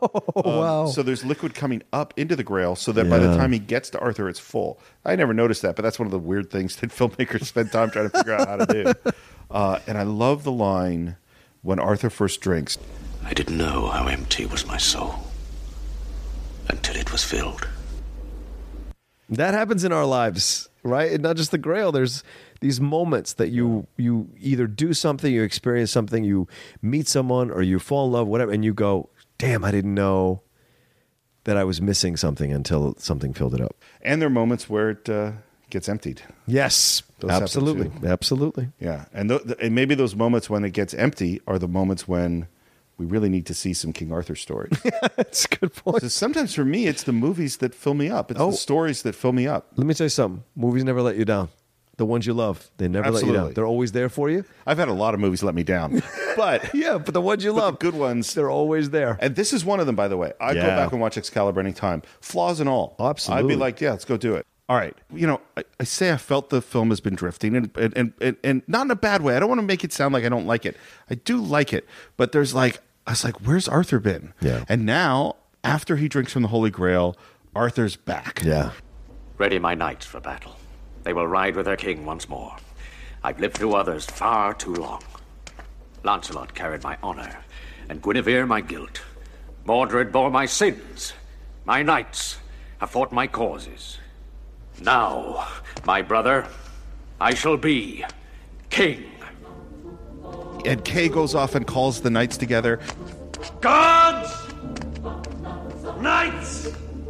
Wow. So there's liquid coming up into the Grail so that by the time he gets to Arthur, it's full. I never noticed that, but that's one of the weird things that filmmakers spend time trying to figure out how to do. And I love the line when Arthur first drinks. I didn't know how empty was my soul until it was filled. That happens in our lives, right? And not just the Grail. There's these moments that you either do something, you experience something, you meet someone, or you fall in love, whatever, and you go, damn, I didn't know that I was missing something until something filled it up. And there are moments where it gets emptied. Yes, Those happen absolutely. too. Absolutely. Yeah. And maybe those moments when it gets empty are the moments when we really need to see some King Arthur stories. That's a good point. So sometimes for me, it's the movies that fill me up. It's the stories that fill me up. Let me tell you something. Movies never let you down. The ones you love. They never let you down. They're always there for you. I've had a lot of movies let me down. But yeah, but the ones you love, the good ones, they're always there. And this is one of them, by the way. I go back and watch Excalibur anytime. Flaws and all. Absolutely. I'd be like, yeah, let's go do it. All right. You know, I say I felt the film has been drifting and not in a bad way. I don't want to make it sound like I don't like it. I do like it. But there's like, I was like, where's Arthur been? Yeah. And now, after he drinks from the Holy Grail, Arthur's back. Yeah. Ready my knights for battle. They will ride with their king once more. I've lived through others far too long. Lancelot carried my honor, and Guinevere my guilt. Mordred bore my sins. My knights have fought my causes. Now, my brother, I shall be king. And Kay goes off and calls the knights together. Guards! Knights!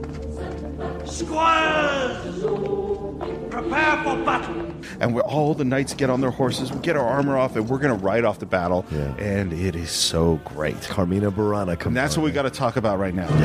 Squires! Prepare for battle! And all the knights get on their horses, we get our armor off, and we're going to ride off the battle. Yeah. And it is so great. Carmina Burana comes. And that's what we got to talk about right now.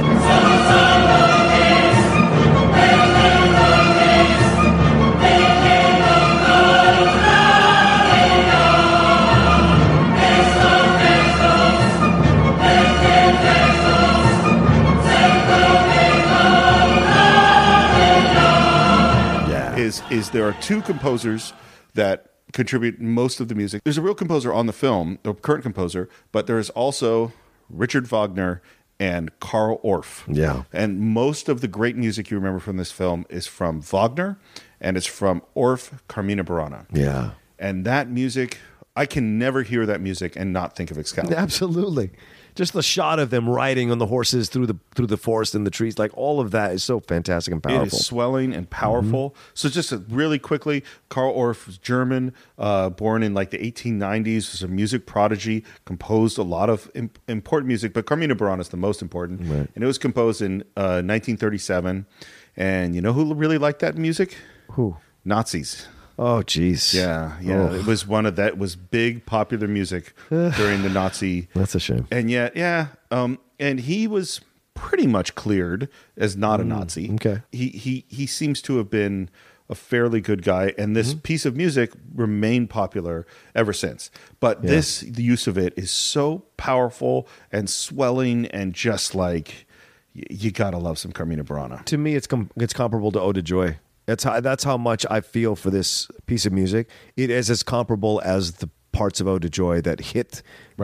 Is there are two composers that contribute most of the music. There's a real composer on the film, the current composer, but there is also Richard Wagner and Carl Orff. Yeah. And most of the great music you remember from this film is from Wagner, and it's from Orff, Carmina Burana. Yeah. And that music, I can never hear that music and not think of Excalibur. Absolutely. Just the shot of them riding on the horses through the forest and the trees, like all of that is so fantastic and powerful. It is swelling and powerful. Mm-hmm. So just really quickly, Carl Orff was German, born in like the 1890s, was a music prodigy, composed a lot of important music, but Carmina Burana is the most important. Right. And it was composed in 1937. And you know who really liked that music? Who? Nazis. Oh, geez. Yeah. Oh. It was one of that was big popular music during the Nazi. That's a shame. And yet, and he was pretty much cleared as not a Nazi. Okay. He seems to have been a fairly good guy, and this piece of music remained popular ever since. But the use of it is so powerful and swelling and just like you gotta love some Carmina Burana. To me, it's comparable to Ode to Joy. That's how much I feel for this piece of music. It is as comparable as the parts of Ode to Joy that hit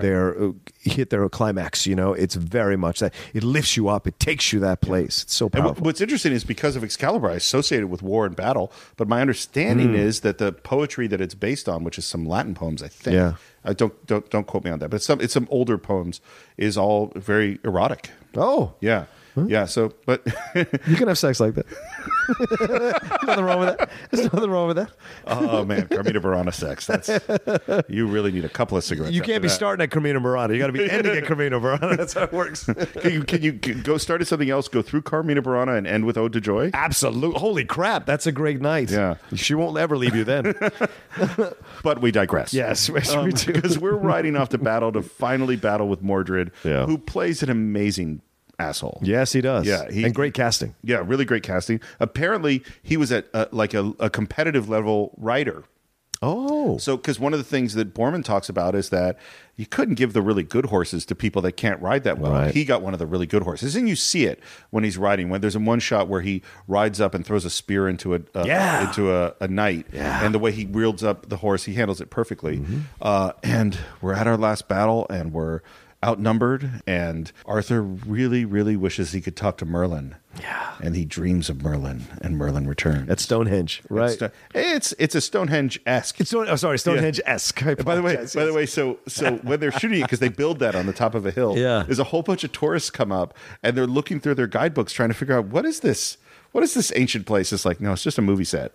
their climax. You know, it's very much that. It lifts you up. It takes you that place. It's so powerful. And what's interesting is because of Excalibur, I associate it with war and battle. But my understanding is that the poetry that it's based on, which is some Latin poems, I think. Yeah. Don't quote me on that, but it's some older poems, is all very erotic. Oh, yeah. Huh? Yeah, so, but... You can have sex like that. Nothing wrong with that. There's nothing wrong with that. Oh, man, Carmina Burana sex. You really need a couple of cigarettes. You can't be starting at Carmina Burana. You got to be ending at Carmina Burana. That's how it works. Can you go start at something else, go through Carmina Burana and end with Ode to Joy? Absolutely. Holy crap, that's a great night. Yeah. She won't ever leave you then. But we digress. Yes, we do. Because we're riding off to finally battle with Mordred, who plays an amazing asshole. Yes, he does. Yeah, and great casting. Yeah, really great casting. Apparently, he was at a competitive level writer. Oh, so because one of the things that Borman talks about is that you couldn't give the really good horses to people that can't ride that well. Right. He got one of the really good horses, and you see it when he's riding. When there's one shot where he rides up and throws a spear into a knight, and the way he wields up the horse, he handles it perfectly. And we're at our last battle, and we're outnumbered, and Arthur really, really wishes he could talk to Merlin. Yeah. And he dreams of Merlin, and Merlin returns. At Stonehenge, right? It's a Stonehenge-esque. Stonehenge-esque. Yeah. By the way, so when they're shooting it, because they build that on the top of a hill, there's a whole bunch of tourists come up, and they're looking through their guidebooks trying to figure out, what is this ancient place? It's like, no, it's just a movie set.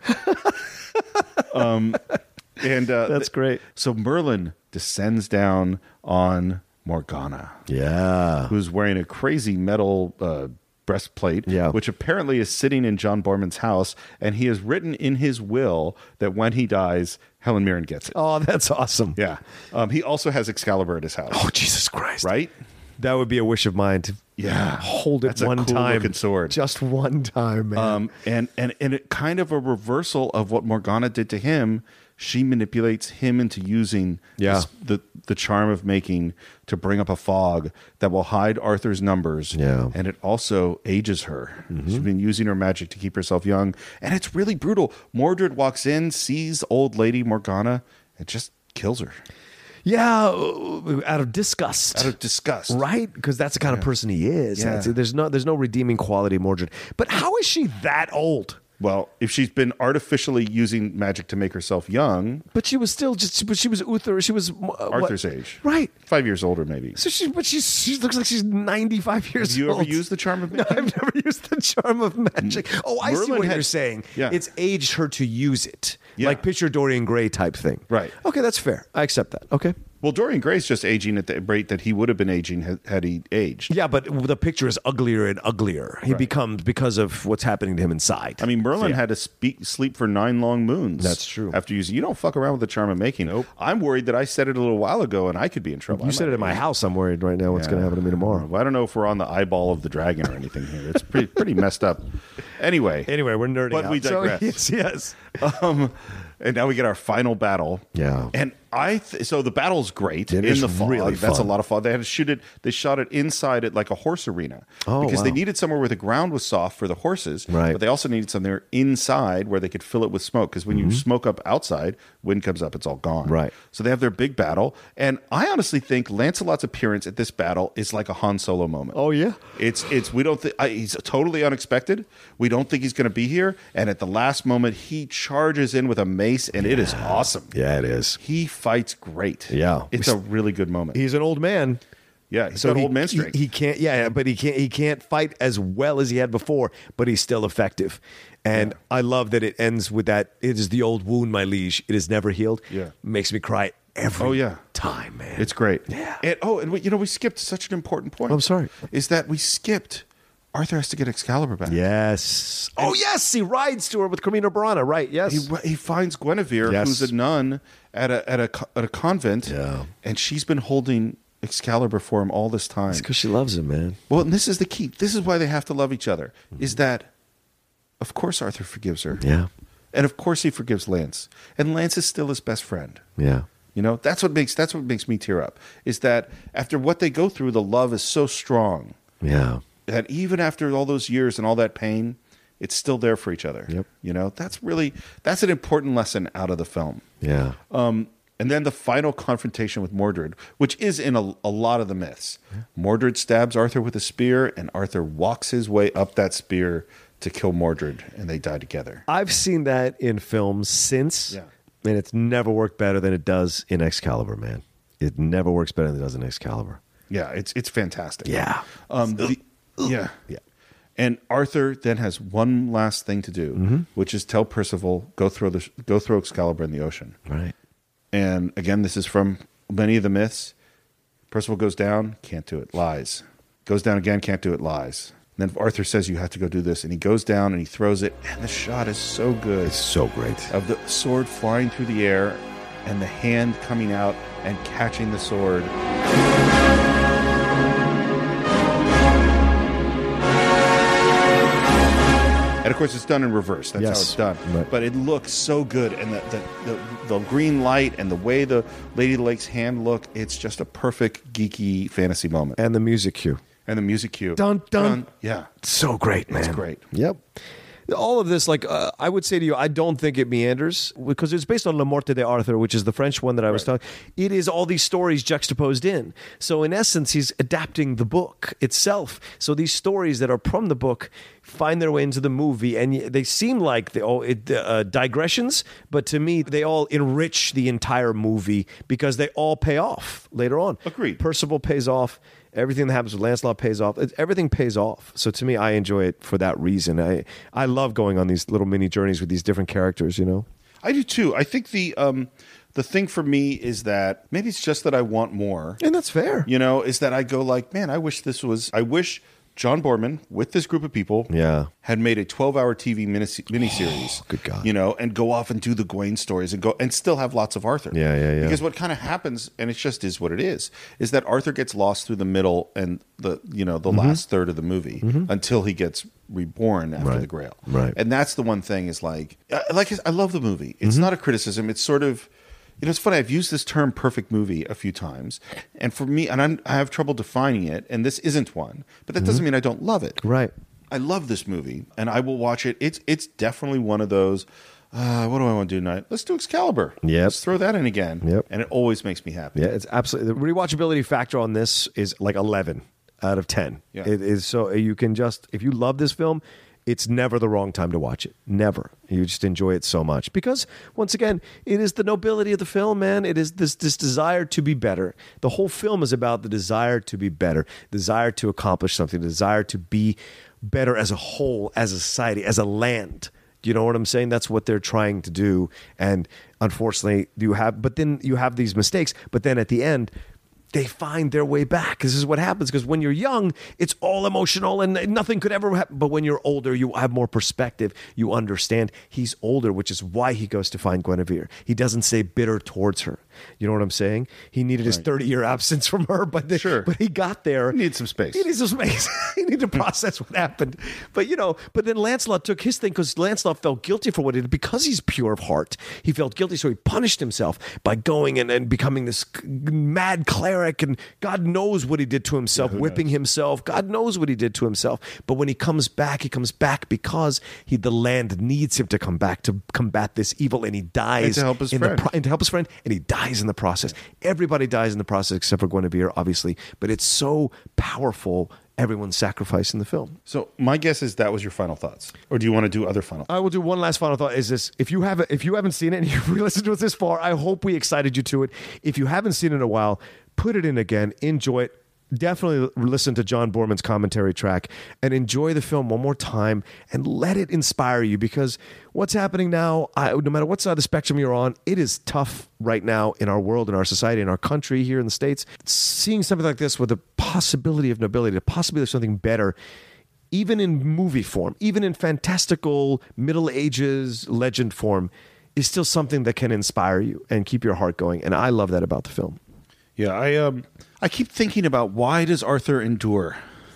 That's great. So Merlin descends down on Morgana, who's wearing a crazy metal breastplate, which apparently is sitting in John Borman's house, and he has written in his will that when he dies, Helen Mirren gets it. Oh, that's awesome. Yeah. He also has Excalibur at his house. Oh, Jesus Christ. Right? That would be a wish of mine hold it That's one a cool time. looking sword. Just one time, man. And it kind of a reversal of what Morgana did to him. She manipulates him into using the charm of making to bring up a fog that will hide Arthur's numbers. Yeah. And it also ages her. She's been using her magic to keep herself young. And it's really brutal. Mordred walks in, sees old lady Morgana, and just kills her. Yeah, out of disgust. Out of disgust. Right? Because that's the kind of person he is. Yeah. There's no redeeming quality of Mordred. But how is she that old? Well, if she's been artificially using magic to make herself young, but she was still she was Uther. She was Arthur's age, right? 5 years older, maybe. So she looks like she's 95 years old. Have you ever used the charm of magic? No, I've never used the charm of magic. Oh, I see what you're saying. Yeah. It's aged her to use it, like picture Dorian Gray type thing. Right. Okay, that's fair. I accept that. Okay. Well, Dorian Gray's just aging at the rate that he would have been aging had he aged. Yeah, but the picture is uglier and uglier. He becomes because of what's happening to him inside. I mean, Merlin had to sleep for 9 long moons. That's true. After using, you don't fuck around with the charm of making. Nope. I'm worried that I said it a little while ago and I could be in trouble. You said it in my house. I'm worried right now what's going to happen to me tomorrow. Well, I don't know if we're on the eyeball of the dragon or anything here. It's pretty messed up. Anyway, we're nerding out. But we digress. So, yes. And now we get our final battle. Yeah. And so the battle's great It in is the fog. really That's a fun. lot of fun. They had to shoot it. They shot it inside at like a horse arena because they wow. needed somewhere where the ground was soft for the horses. Right. But they also needed somewhere inside where they could fill it with smoke because when you smoke up outside, wind comes up, it's all gone. Right. So they have their big battle, and I honestly think Lancelot's appearance at this battle is like a Han Solo moment. Oh yeah. It's we don't think he's totally unexpected. We don't think he's going to be here, and at the last moment he charges in with a mace, and it is awesome. Yeah, it is. He fights great. Yeah. It's a really good moment. He's an old man. Yeah, he's got old man strength. He can't. Yeah, but he can't fight as well as he had before. But he's still effective. And I love that it ends with that. It is the old wound, my liege. It is never healed. Yeah, makes me cry every time, man. It's great. Yeah. And we skipped such an important point. I'm sorry. Is that we skipped? Arthur has to get Excalibur back. Yes. Oh yes, he rides to her with Carmina Burana. Right. Yes. He finds Guinevere, who's a nun at a convent. Yeah. And she's been holding Excalibur for him all this time. It's because she loves him, man. Well, and this is the key. This is why they have to love each other. Is that, of course, Arthur forgives her. Yeah. And of course, he forgives Lance. And Lance is still his best friend. Yeah. You know, that's what makes me tear up. Is that after what they go through, the love is so strong. Yeah. That even after all those years and all that pain, it's still there for each other. Yep. You know, that's an important lesson out of the film. Yeah. And then the final confrontation with Mordred, which is in a lot of the myths. Mordred stabs Arthur with a spear, and Arthur walks his way up that spear to kill Mordred, and they die together. I've seen that in films since, and it's never worked better than it does in Excalibur, man. It never works better than it does in Excalibur. Yeah, it's fantastic. Yeah. Yeah. And Arthur then has one last thing to do, which is tell Percival, go throw Excalibur in the ocean. Right. And again, this is from many of the myths. Percival goes down, can't do it, lies. Goes down again, can't do it, lies. And then Arthur says, you have to go do this. And he goes down and he throws it. And the shot is so good. It's so great. Of the sword flying through the air and the hand coming out and catching the sword. And of course, it's done in reverse. That's how it's done. Right. But it looks so good, and the green light and the way the Lady Lake's hand look, it's just a perfect geeky fantasy moment. And the music cue. Dun, dun. Yeah. So great, man. It's great. Yep. All of this, like, I would say to you, I don't think it meanders because it's based on La Morte de Arthur, which is the French one that I was talking. It is all these stories juxtaposed in. So in essence, he's adapting the book itself. So these stories that are from the book find their way into the movie, and they seem like digressions, but to me, they all enrich the entire movie because they all pay off later on. Agreed. Percival pays off. Everything that happens with Lancelot pays off. Everything pays off. So to me, I enjoy it for that reason. I love going on these little mini journeys with these different characters, you know? I do too. I think the thing for me is that maybe it's just that I want more. And that's fair. You know, is that I go like, man, I wish John Boorman, with this group of people, had made a 12-hour TV miniseries. Good God. And go off and do the Gawain stories and still have lots of Arthur. Yeah. Because what kind of happens, and it just is what it is that Arthur gets lost through the middle and the last third of the movie until he gets reborn after the Grail. Right. And that's the one thing is I love the movie. It's not a criticism. It's sort of, it's funny. I've used this term "perfect movie" a few times, and for me, I have trouble defining it. And this isn't one, but that doesn't mean I don't love it. Right. I love this movie, and I will watch it. It's definitely one of those. What do I want to do tonight? Let's do Excalibur. Yep. Let's throw that in again. Yep. And it always makes me happy. Yeah, it's absolutely, the rewatchability factor on this is like 11 out of 10. Yeah. It is, so you can just, if you love this film, it's never the wrong time to watch it. Never. You just enjoy it so much. Because, once again, it is the nobility of the film, man. It is this desire to be better. The whole film is about the desire to be better, desire to accomplish something, desire to be better as a whole, as a society, as a land. Do you know what I'm saying? That's what they're trying to do. And unfortunately, you have these mistakes. But then at the end, they find their way back. This is what happens, because when you're young, it's all emotional and nothing could ever happen. But when you're older, you have more perspective. You understand he's older, which is why he goes to find Guinevere. He doesn't say bitter towards her. You know what I'm saying? He needed his 30-year absence from her, but he got there. He needs some space. He needed to process what happened. But then Lancelot took his thing, because Lancelot felt guilty for what he did, because he's pure of heart. He felt guilty, so he punished himself by going and becoming this mad cleric. And God knows what he did to himself, whipping himself. God knows what he did to himself. But when he comes back because the land needs him to come back to combat this evil, and he dies. And to help his friend. And to help his friend, and he dies in the process. Everybody dies in the process except for Guinevere, obviously. But it's so powerful, everyone's sacrifice in the film. So my guess is that was your final thoughts. Or do you want to do other final thoughts? I will do one last final thought. Is this: if you haven't seen it and you've listened to us this far, I hope we excited you to it. If you haven't seen it in a while, put it in again, enjoy it. Definitely listen to John Boorman's commentary track and enjoy the film one more time and let it inspire you, because what's happening now, no matter what side of the spectrum you're on, it is tough right now in our world, in our society, in our country, here in the States. Seeing something like this with the possibility of nobility, the possibility of something better, even in movie form, even in fantastical Middle Ages legend form, is still something that can inspire you and keep your heart going. And I love that about the film. Yeah, I keep thinking about, why does Arthur endure?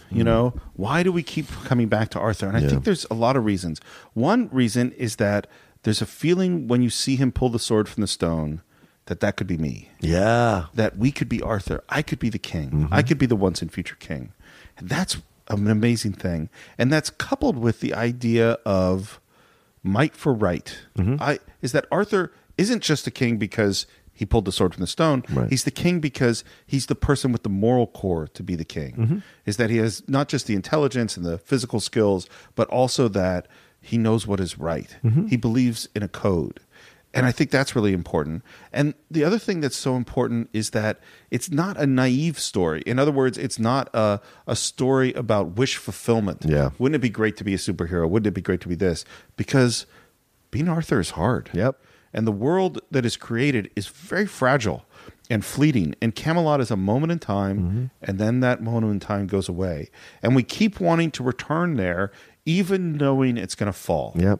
Why do we keep coming back to Arthur? And I think there's a lot of reasons. One reason is that there's a feeling when you see him pull the sword from the stone that could be me. Yeah. That we could be Arthur. I could be the king. I could be the once and future king. And that's an amazing thing. And that's coupled with the idea of might for right. Is that Arthur isn't just a king because he pulled the sword from the stone. Right. He's the king because he's the person with the moral core to be the king. Is that he has not just the intelligence and the physical skills, but also that he knows what is right. He believes in a code. And I think that's really important. And the other thing that's so important is that it's not a naive story. In other words, it's not a story about wish fulfillment. Yeah. Wouldn't it be great to be a superhero? Wouldn't it be great to be this? Because being Arthur is hard. Yep. And the world that is created is very fragile and fleeting. And Camelot is a moment in time, and then that moment in time goes away. And we keep wanting to return there, even knowing it's going to fall. Yep.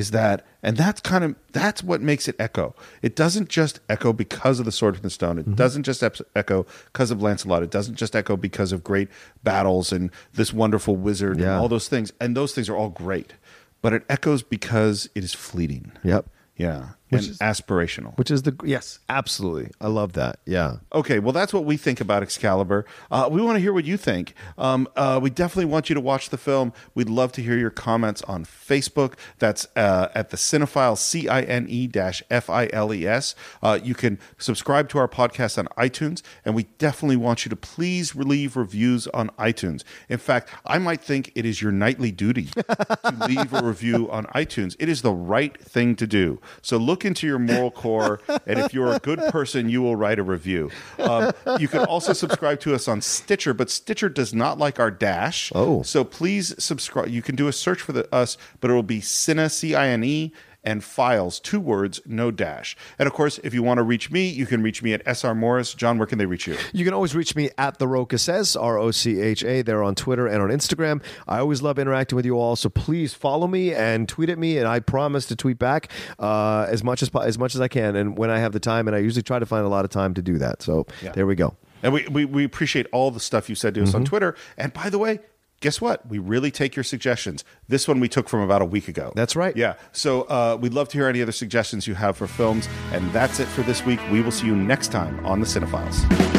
That's what makes it echo. It doesn't just echo because of the sword from the stone. It doesn't just echo because of Lancelot. It doesn't just echo because of great battles and this wonderful wizard and all those things. And those things are all great. But it echoes because it is fleeting. Yep. Yeah. Which is aspirational. Yes, absolutely. I love that. Yeah. Okay, well, that's what we think about Excalibur. We want to hear what you think. We definitely want you to watch the film. We'd love to hear your comments on Facebook. That's at the Cinefiles, CINE-FILES. You can subscribe to our podcast on iTunes, and we definitely want you to please leave reviews on iTunes. In fact, I might think it is your nightly duty to leave a review on iTunes. It is the right thing to do. So look into your moral core, and if you're a good person, you will write a review. You can also subscribe to us on Stitcher, but Stitcher does not like our dash. Oh. So please subscribe. You can do a search for us, but it will be Cine, CINE, and files, 2 words, no dash. And of course, if you want to reach me, you can reach me at SR Morris. John, where can they reach you? You can always reach me at The Rocha Says, ROCHA. They're on Twitter and on Instagram. I always love interacting with you all, so please follow me and tweet at me, and I promise to tweet back as much as I can, and when I have the time, and I usually try to find a lot of time to do that. So There we go. And we appreciate all the stuff you said to us on Twitter. And by the way, guess what? We really take your suggestions. This one we took from about a week ago. That's right. Yeah. So we'd love to hear any other suggestions you have for films. And that's it for this week. We will see you next time on The Cinephiles.